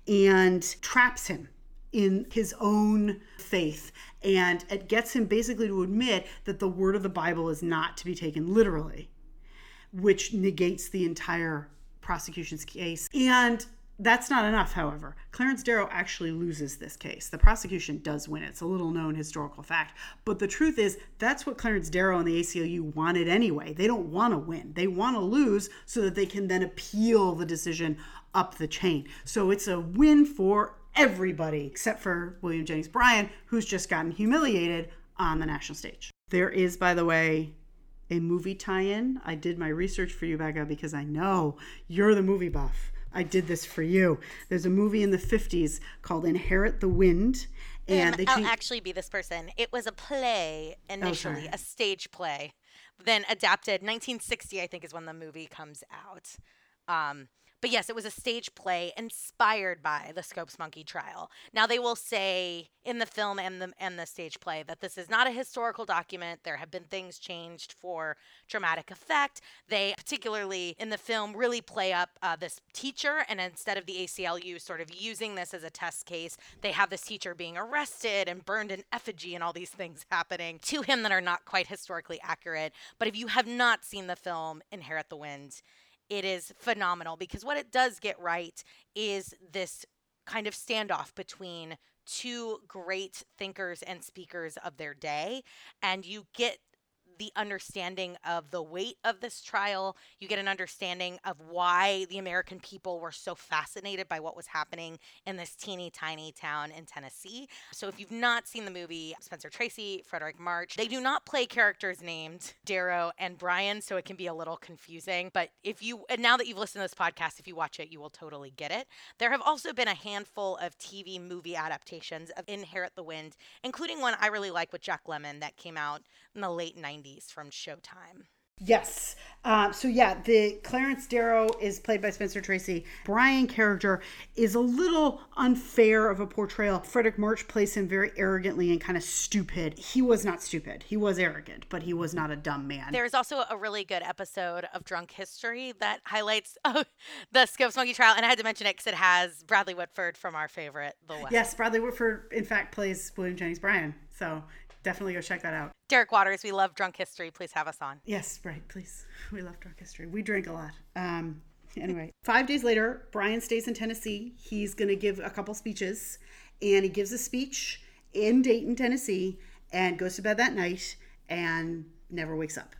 and traps him in his own faith. And it gets him basically to admit that the word of the Bible is not to be taken literally, which negates the entire prosecution's case. And that's not enough, however. Clarence Darrow actually loses this case. The prosecution does win it. It's a little known historical fact. But the truth is, that's what Clarence Darrow and the A C L U wanted anyway. They don't want to win. They want to lose so that they can then appeal the decision up the chain. So it's a win for everybody, except for William Jennings Bryan, who's just gotten humiliated on the national stage. There is, by the way, a movie tie-in. I did my research for you, Becca, because I know you're the movie buff. I did this for you. There's a movie in the fifties called Inherit the Wind. And um, they I'll changed- actually be this person. It was a play initially, Oh, a stage play, then adapted. nineteen sixty, I think, is when the movie comes out. Um, but yes, it was a stage play inspired by the Scopes Monkey trial. Now, they will say in the film and the and the stage play that this is not a historical document. There have been things changed for dramatic effect. They, particularly in the film, really play up uh, this teacher, and instead of the A C L U sort of using this as a test case, they have this teacher being arrested and burned in effigy and all these things happening to him that are not quite historically accurate. But if you have not seen the film Inherit the Wind, it is phenomenal, because what it does get right is this kind of standoff between two great thinkers and speakers of their day, and you get the understanding of the weight of this trial. You get an understanding of why the American people were so fascinated by what was happening in this teeny tiny town in Tennessee. So if you've not seen the movie, Spencer Tracy, Frederick March, they do not play characters named Darrow and Bryan, so it can be a little confusing. But if you, and now that you've listened to this podcast, if you watch it, you will totally get it. There have also been a handful of T V movie adaptations of Inherit the Wind, including one I really like with Jack Lemmon that came out in the late nineties from Showtime. Yes. Um, so yeah, the Clarence Darrow is played by Spencer Tracy. Bryan character is a little unfair of a portrayal. Frederick March plays him very arrogantly and kind of stupid. He was not stupid. He was arrogant, but he was not a dumb man. There's also a really good episode of Drunk History that highlights oh, the Scopes Monkey trial, and I had to mention it because it has Bradley Whitford from our favorite, The West. Yes, Bradley Whitford, in fact, plays William Jennings Bryan. So definitely go check that out. Derek Waters, we love Drunk History. Please have us on. Yes, right, please. We love Drunk History. We drink a lot. Um, anyway, five days later, Bryan stays in Tennessee. He's going to give a couple speeches, and he gives a speech in Dayton, Tennessee, and goes to bed that night and never wakes up.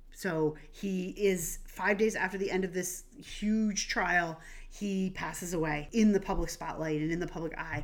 So he is, five days after the end of this huge trial, he passes away in the public spotlight and in the public eye.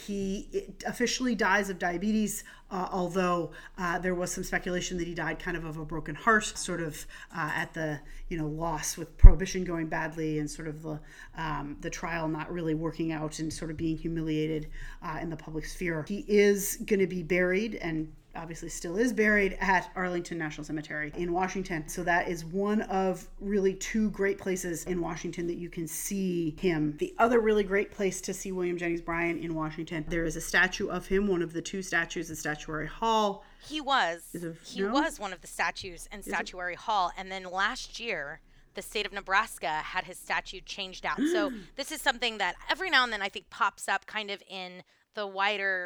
He officially dies of diabetes, uh, although uh, there was some speculation that he died kind of of a broken heart, sort of uh, at the you know loss with prohibition going badly and sort of the um, the trial not really working out and sort of being humiliated uh, in the public sphere. He is going to be buried, and obviously still is buried, at Arlington National Cemetery in Washington. So that is one of really two great places in Washington that you can see him. The other really great place to see William Jennings Bryan in Washington, there is a statue of him, one of the two statues in Statuary Hall. He was. It, he no? was one of the statues in Statuary Hall. And then last year, the state of Nebraska had his statue changed out. So this is something that every now and then I think pops up kind of in the wider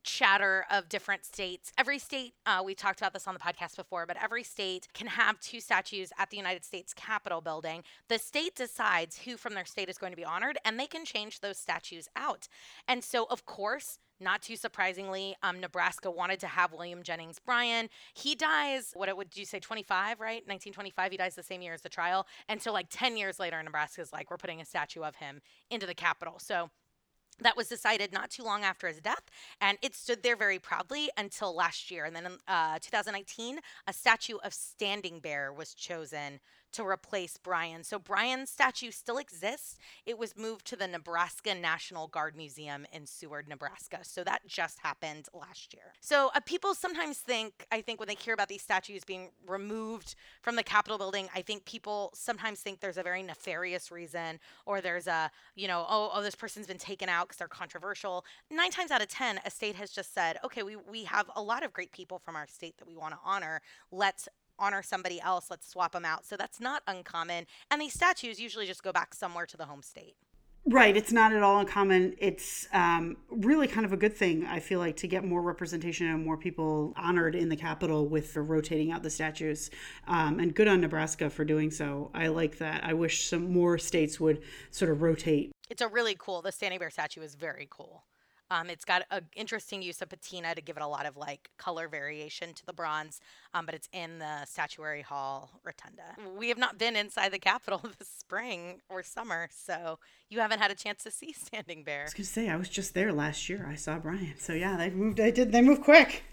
chatter of different states. Every state, uh, we talked about this on the podcast before, but every state can have two statues at the United States Capitol building. The state decides who from their state is going to be honored, and they can change those statues out. And so, of course, not too surprisingly, um, Nebraska wanted to have William Jennings Bryan. He dies, what would you say, twenty-five, right? nineteen twenty-five, he dies the same year as the trial. And so like ten years later, Nebraska's like, we're putting a statue of him into the Capitol. So that was decided not too long after his death, and it stood there very proudly until last year. And then in uh, two thousand nineteen, a statue of Standing Bear was chosen to replace Bryan. So Bryan's statue still exists. It was moved to the Nebraska National Guard Museum in Seward, Nebraska. So that just happened last year. So uh, people sometimes think, I think when they hear about these statues being removed from the Capitol building, I think people sometimes think there's a very nefarious reason, or there's a, you know, oh, oh this person's been taken out because they're controversial. Nine times out of ten, a state has just said, okay, we, we have a lot of great people from our state that we want to honor. Let's honor somebody else. Let's swap them out. So that's not uncommon. And these statues usually just go back somewhere to the home state. Right. It's not at all uncommon. It's um, really kind of a good thing, I feel like, to get more representation and more people honored in the Capitol with rotating out the statues. Um, and good on Nebraska for doing so. I like that. I wish some more states would sort of rotate. It's a really cool, the Standing Bear statue is very cool. Um, it's got an interesting use of patina to give it a lot of like color variation to the bronze, um, but it's in the Statuary Hall Rotunda. We have not been inside the Capitol this spring or summer, so you haven't had a chance to see Standing Bear. I was going to say, I was just there last year. I saw Bryan. So yeah, they moved, I did, they moved quick.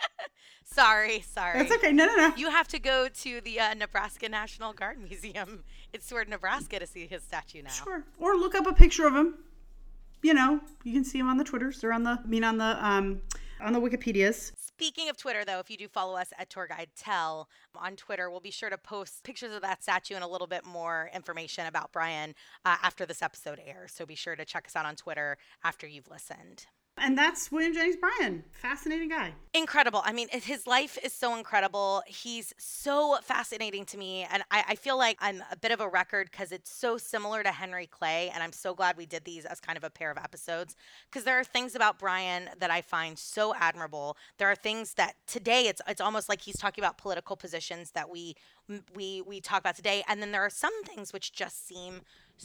Sorry, sorry. That's okay. No, no, no. You have to go to the uh, Nebraska National Guard Museum. It's Seward, Nebraska to see his statue now. Sure. Or look up a picture of him. You know, you can see them on the Twitters or on the, I mean, on the, um, on the Wikipedias. Speaking of Twitter, though, if you do follow us at Tour Guide Tell on Twitter, we'll be sure to post pictures of that statue and a little bit more information about Bryan uh, after this episode airs. So be sure to check us out on Twitter after you've listened. And that's William Jennings Bryan. Fascinating guy. Incredible. I mean, his life is so incredible. He's so fascinating to me. And I, I feel like I'm a bit of a record because it's so similar to Henry Clay. And I'm so glad we did these as kind of a pair of episodes, because there are things about Bryan that I find so admirable. There are things that today it's it's almost like he's talking about political positions that we we we talk about today. And then there are some things which just seem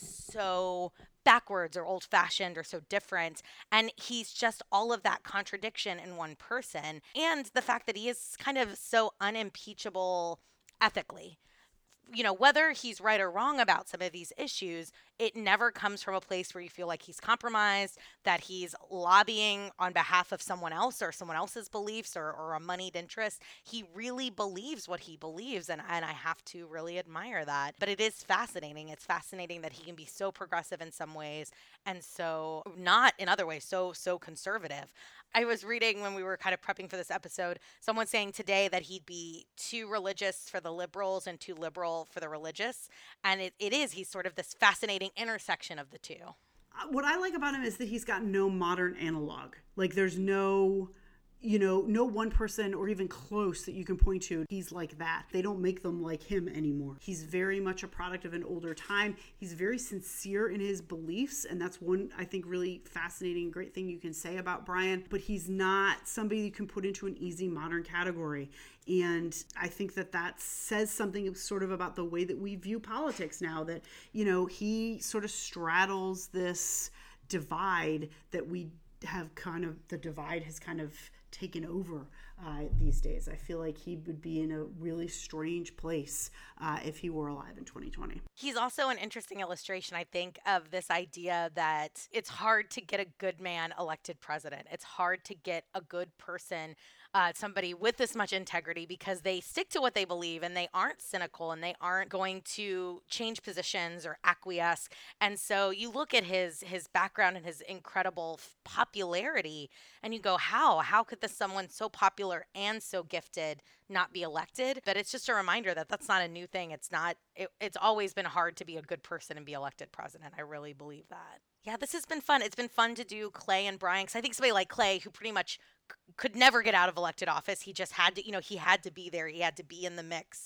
so backwards or old-fashioned or so different, and he's just all of that contradiction in one person, and the fact that he is kind of so unimpeachable ethically. You know, whether he's right or wrong about some of these issues, it never comes from a place where you feel like he's compromised, that he's lobbying on behalf of someone else or someone else's beliefs or, or a moneyed interest. He really believes what he believes, and, and I have to really admire that. But it is fascinating. It's fascinating that he can be so progressive in some ways and so not in other ways, so, so conservative. I was reading when we were kind of prepping for this episode, someone saying today that he'd be too religious for the liberals and too liberal for the religious. And it, it is, he's sort of this fascinating intersection of the two. What I like about him is that he's got no modern analog. Like there's no, you know, no one person or even close that you can point to. He's like that. They don't make them like him anymore. He's very much a product of an older time. He's very sincere in his beliefs. And that's one, I think, really fascinating, great thing you can say about Bryan. But he's not somebody you can put into an easy modern category. And I think that that says something sort of about the way that we view politics now, that, you know, he sort of straddles this divide that we have kind of, the divide has kind of taken over uh, these days. I feel like he would be in a really strange place uh, if he were alive in twenty twenty. He's also an interesting illustration, I think, of this idea that it's hard to get a good man elected president. It's hard to get a good person, uh, somebody with this much integrity, because they stick to what they believe and they aren't cynical and they aren't going to change positions or acquiesce. And so you look at his his background and his incredible popularity and you go, how? How could this someone so popular and so gifted not be elected? But it's just a reminder that that's not a new thing. It's not, it, it's always been hard to be a good person and be elected president. I really believe that. Yeah, this has been fun. It's been fun to do Clay and Bryan, because I think somebody like Clay, who pretty much c- could never get out of elected office, he just had to, you know, he had to be there. He had to be in the mix.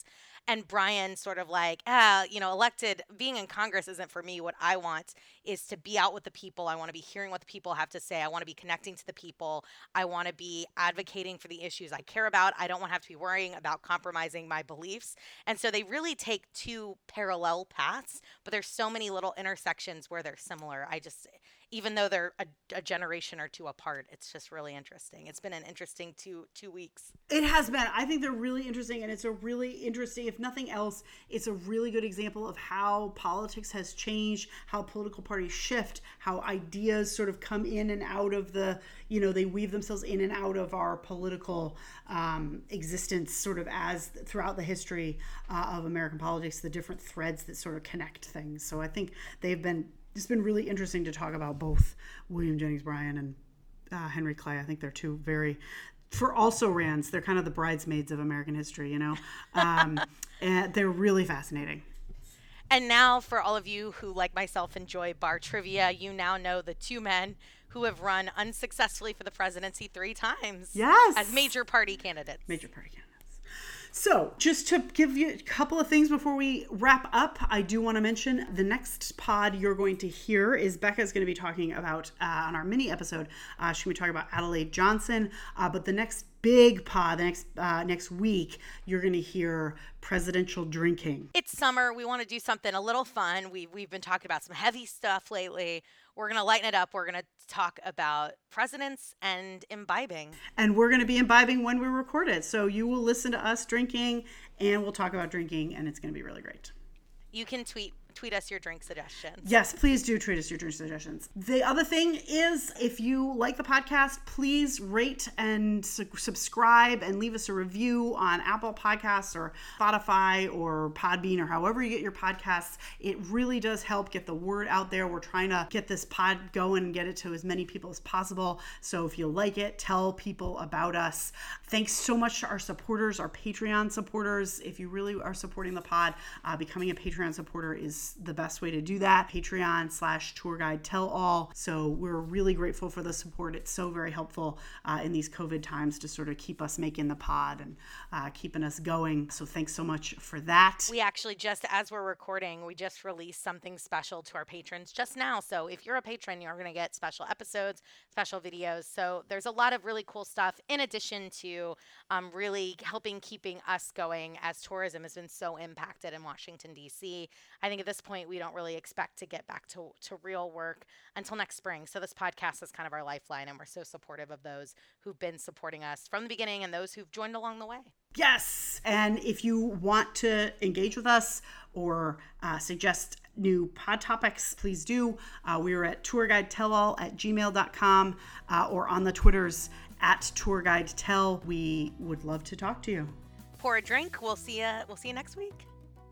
and Brian sort of like, ah, you know, elected, being in Congress isn't for me. What I want is to be out with the people. I want to be hearing what the people have to say. I want to be connecting to the people. I want to be advocating for the issues I care about. I don't want to have to be worrying about compromising my beliefs. And so they really take two parallel paths, but there's so many little intersections where they're similar. I just, even though they're a, a generation or two apart, it's just really interesting. It's been an interesting two two weeks. It has been. I think they're really interesting, and it's a really interesting, if nothing else, it's a really good example of how politics has changed, how political parties shift, how ideas sort of come in and out of the, you know, they weave themselves in and out of our political um, existence sort of as throughout the history uh, of American politics, the different threads that sort of connect things. So I think they've been, it's been really interesting to talk about both William Jennings Bryan and uh, Henry Clay. I think they're two very, for also Rands, they're kind of the bridesmaids of American history, you know? Um, and they're really fascinating. And now for all of you who, like myself, enjoy bar trivia, you now know the two men who have run unsuccessfully for the presidency three times. Yes. As major party candidates. Major party candidates. So just to give you a couple of things before we wrap up, I do want to mention the next pod you're going to hear is Becca's going to be talking about, uh, on our mini episode, uh, she's going to be talking about Adelaide Johnson. Uh, but the next big pod, the next uh, next week, you're going to hear presidential drinking. It's summer. We want to do something a little fun. We, we've been talking about some heavy stuff lately. We're going to lighten it up. We're going to talk about presidents and imbibing. And we're going to be imbibing when we record it. So you will listen to us drinking, and we'll talk about drinking, and it's going to be really great. You can tweet tweet us your drink suggestions. Yes, please do tweet us your drink suggestions. The other thing is, if you like the podcast, please rate and su- subscribe and leave us a review on Apple Podcasts or Spotify or Podbean or however you get your podcasts. It really does help get the word out there. We're trying to get this pod going and get it to as many people as possible. So if you like it, tell people about us. Thanks so much to our supporters, our Patreon supporters. If you really are supporting the pod, uh, becoming a Patreon supporter is the best way to do that. Patreon slash tour guide tell all. So we're really grateful for the support. It's so very helpful uh, in these COVID times to sort of keep us making the pod and uh, keeping us going. So thanks so much for that. We actually just, as we're recording, we just released something special to our patrons just now. So if you're a patron, you're going to get special episodes, special videos. So there's a lot of really cool stuff in addition to um, really helping keeping us going as tourism has been so impacted in Washington, D C. I think at this point, we don't really expect to get back to, to real work until next spring. So this podcast is kind of our lifeline, and we're so supportive of those who've been supporting us from the beginning and those who've joined along the way. Yes. And if you want to engage with us or uh, suggest new pod topics, please do. Uh, we are at tourguidetellall at gmail dot com uh, or on the Twitters at tourguidetell. We would love to talk to you. Pour a drink. We'll see you. We'll see you next week.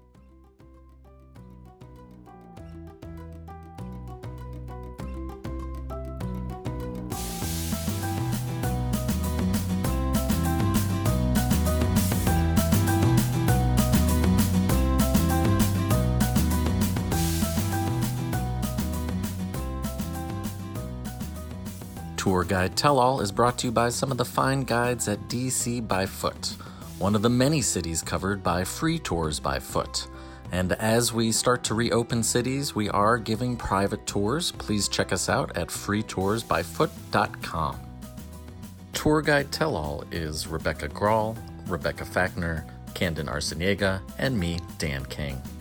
Tour Guide Tell All is brought to you by some of the fine guides at D C by Foot, one of the many cities covered by Free Tours by Foot. And as we start to reopen cities, we are giving private tours. Please check us out at free tours by foot dot com. Tour Guide Tell All is Rebecca Grawl, Rebecca Fackner, Camden Arciniega, and me, Dan King.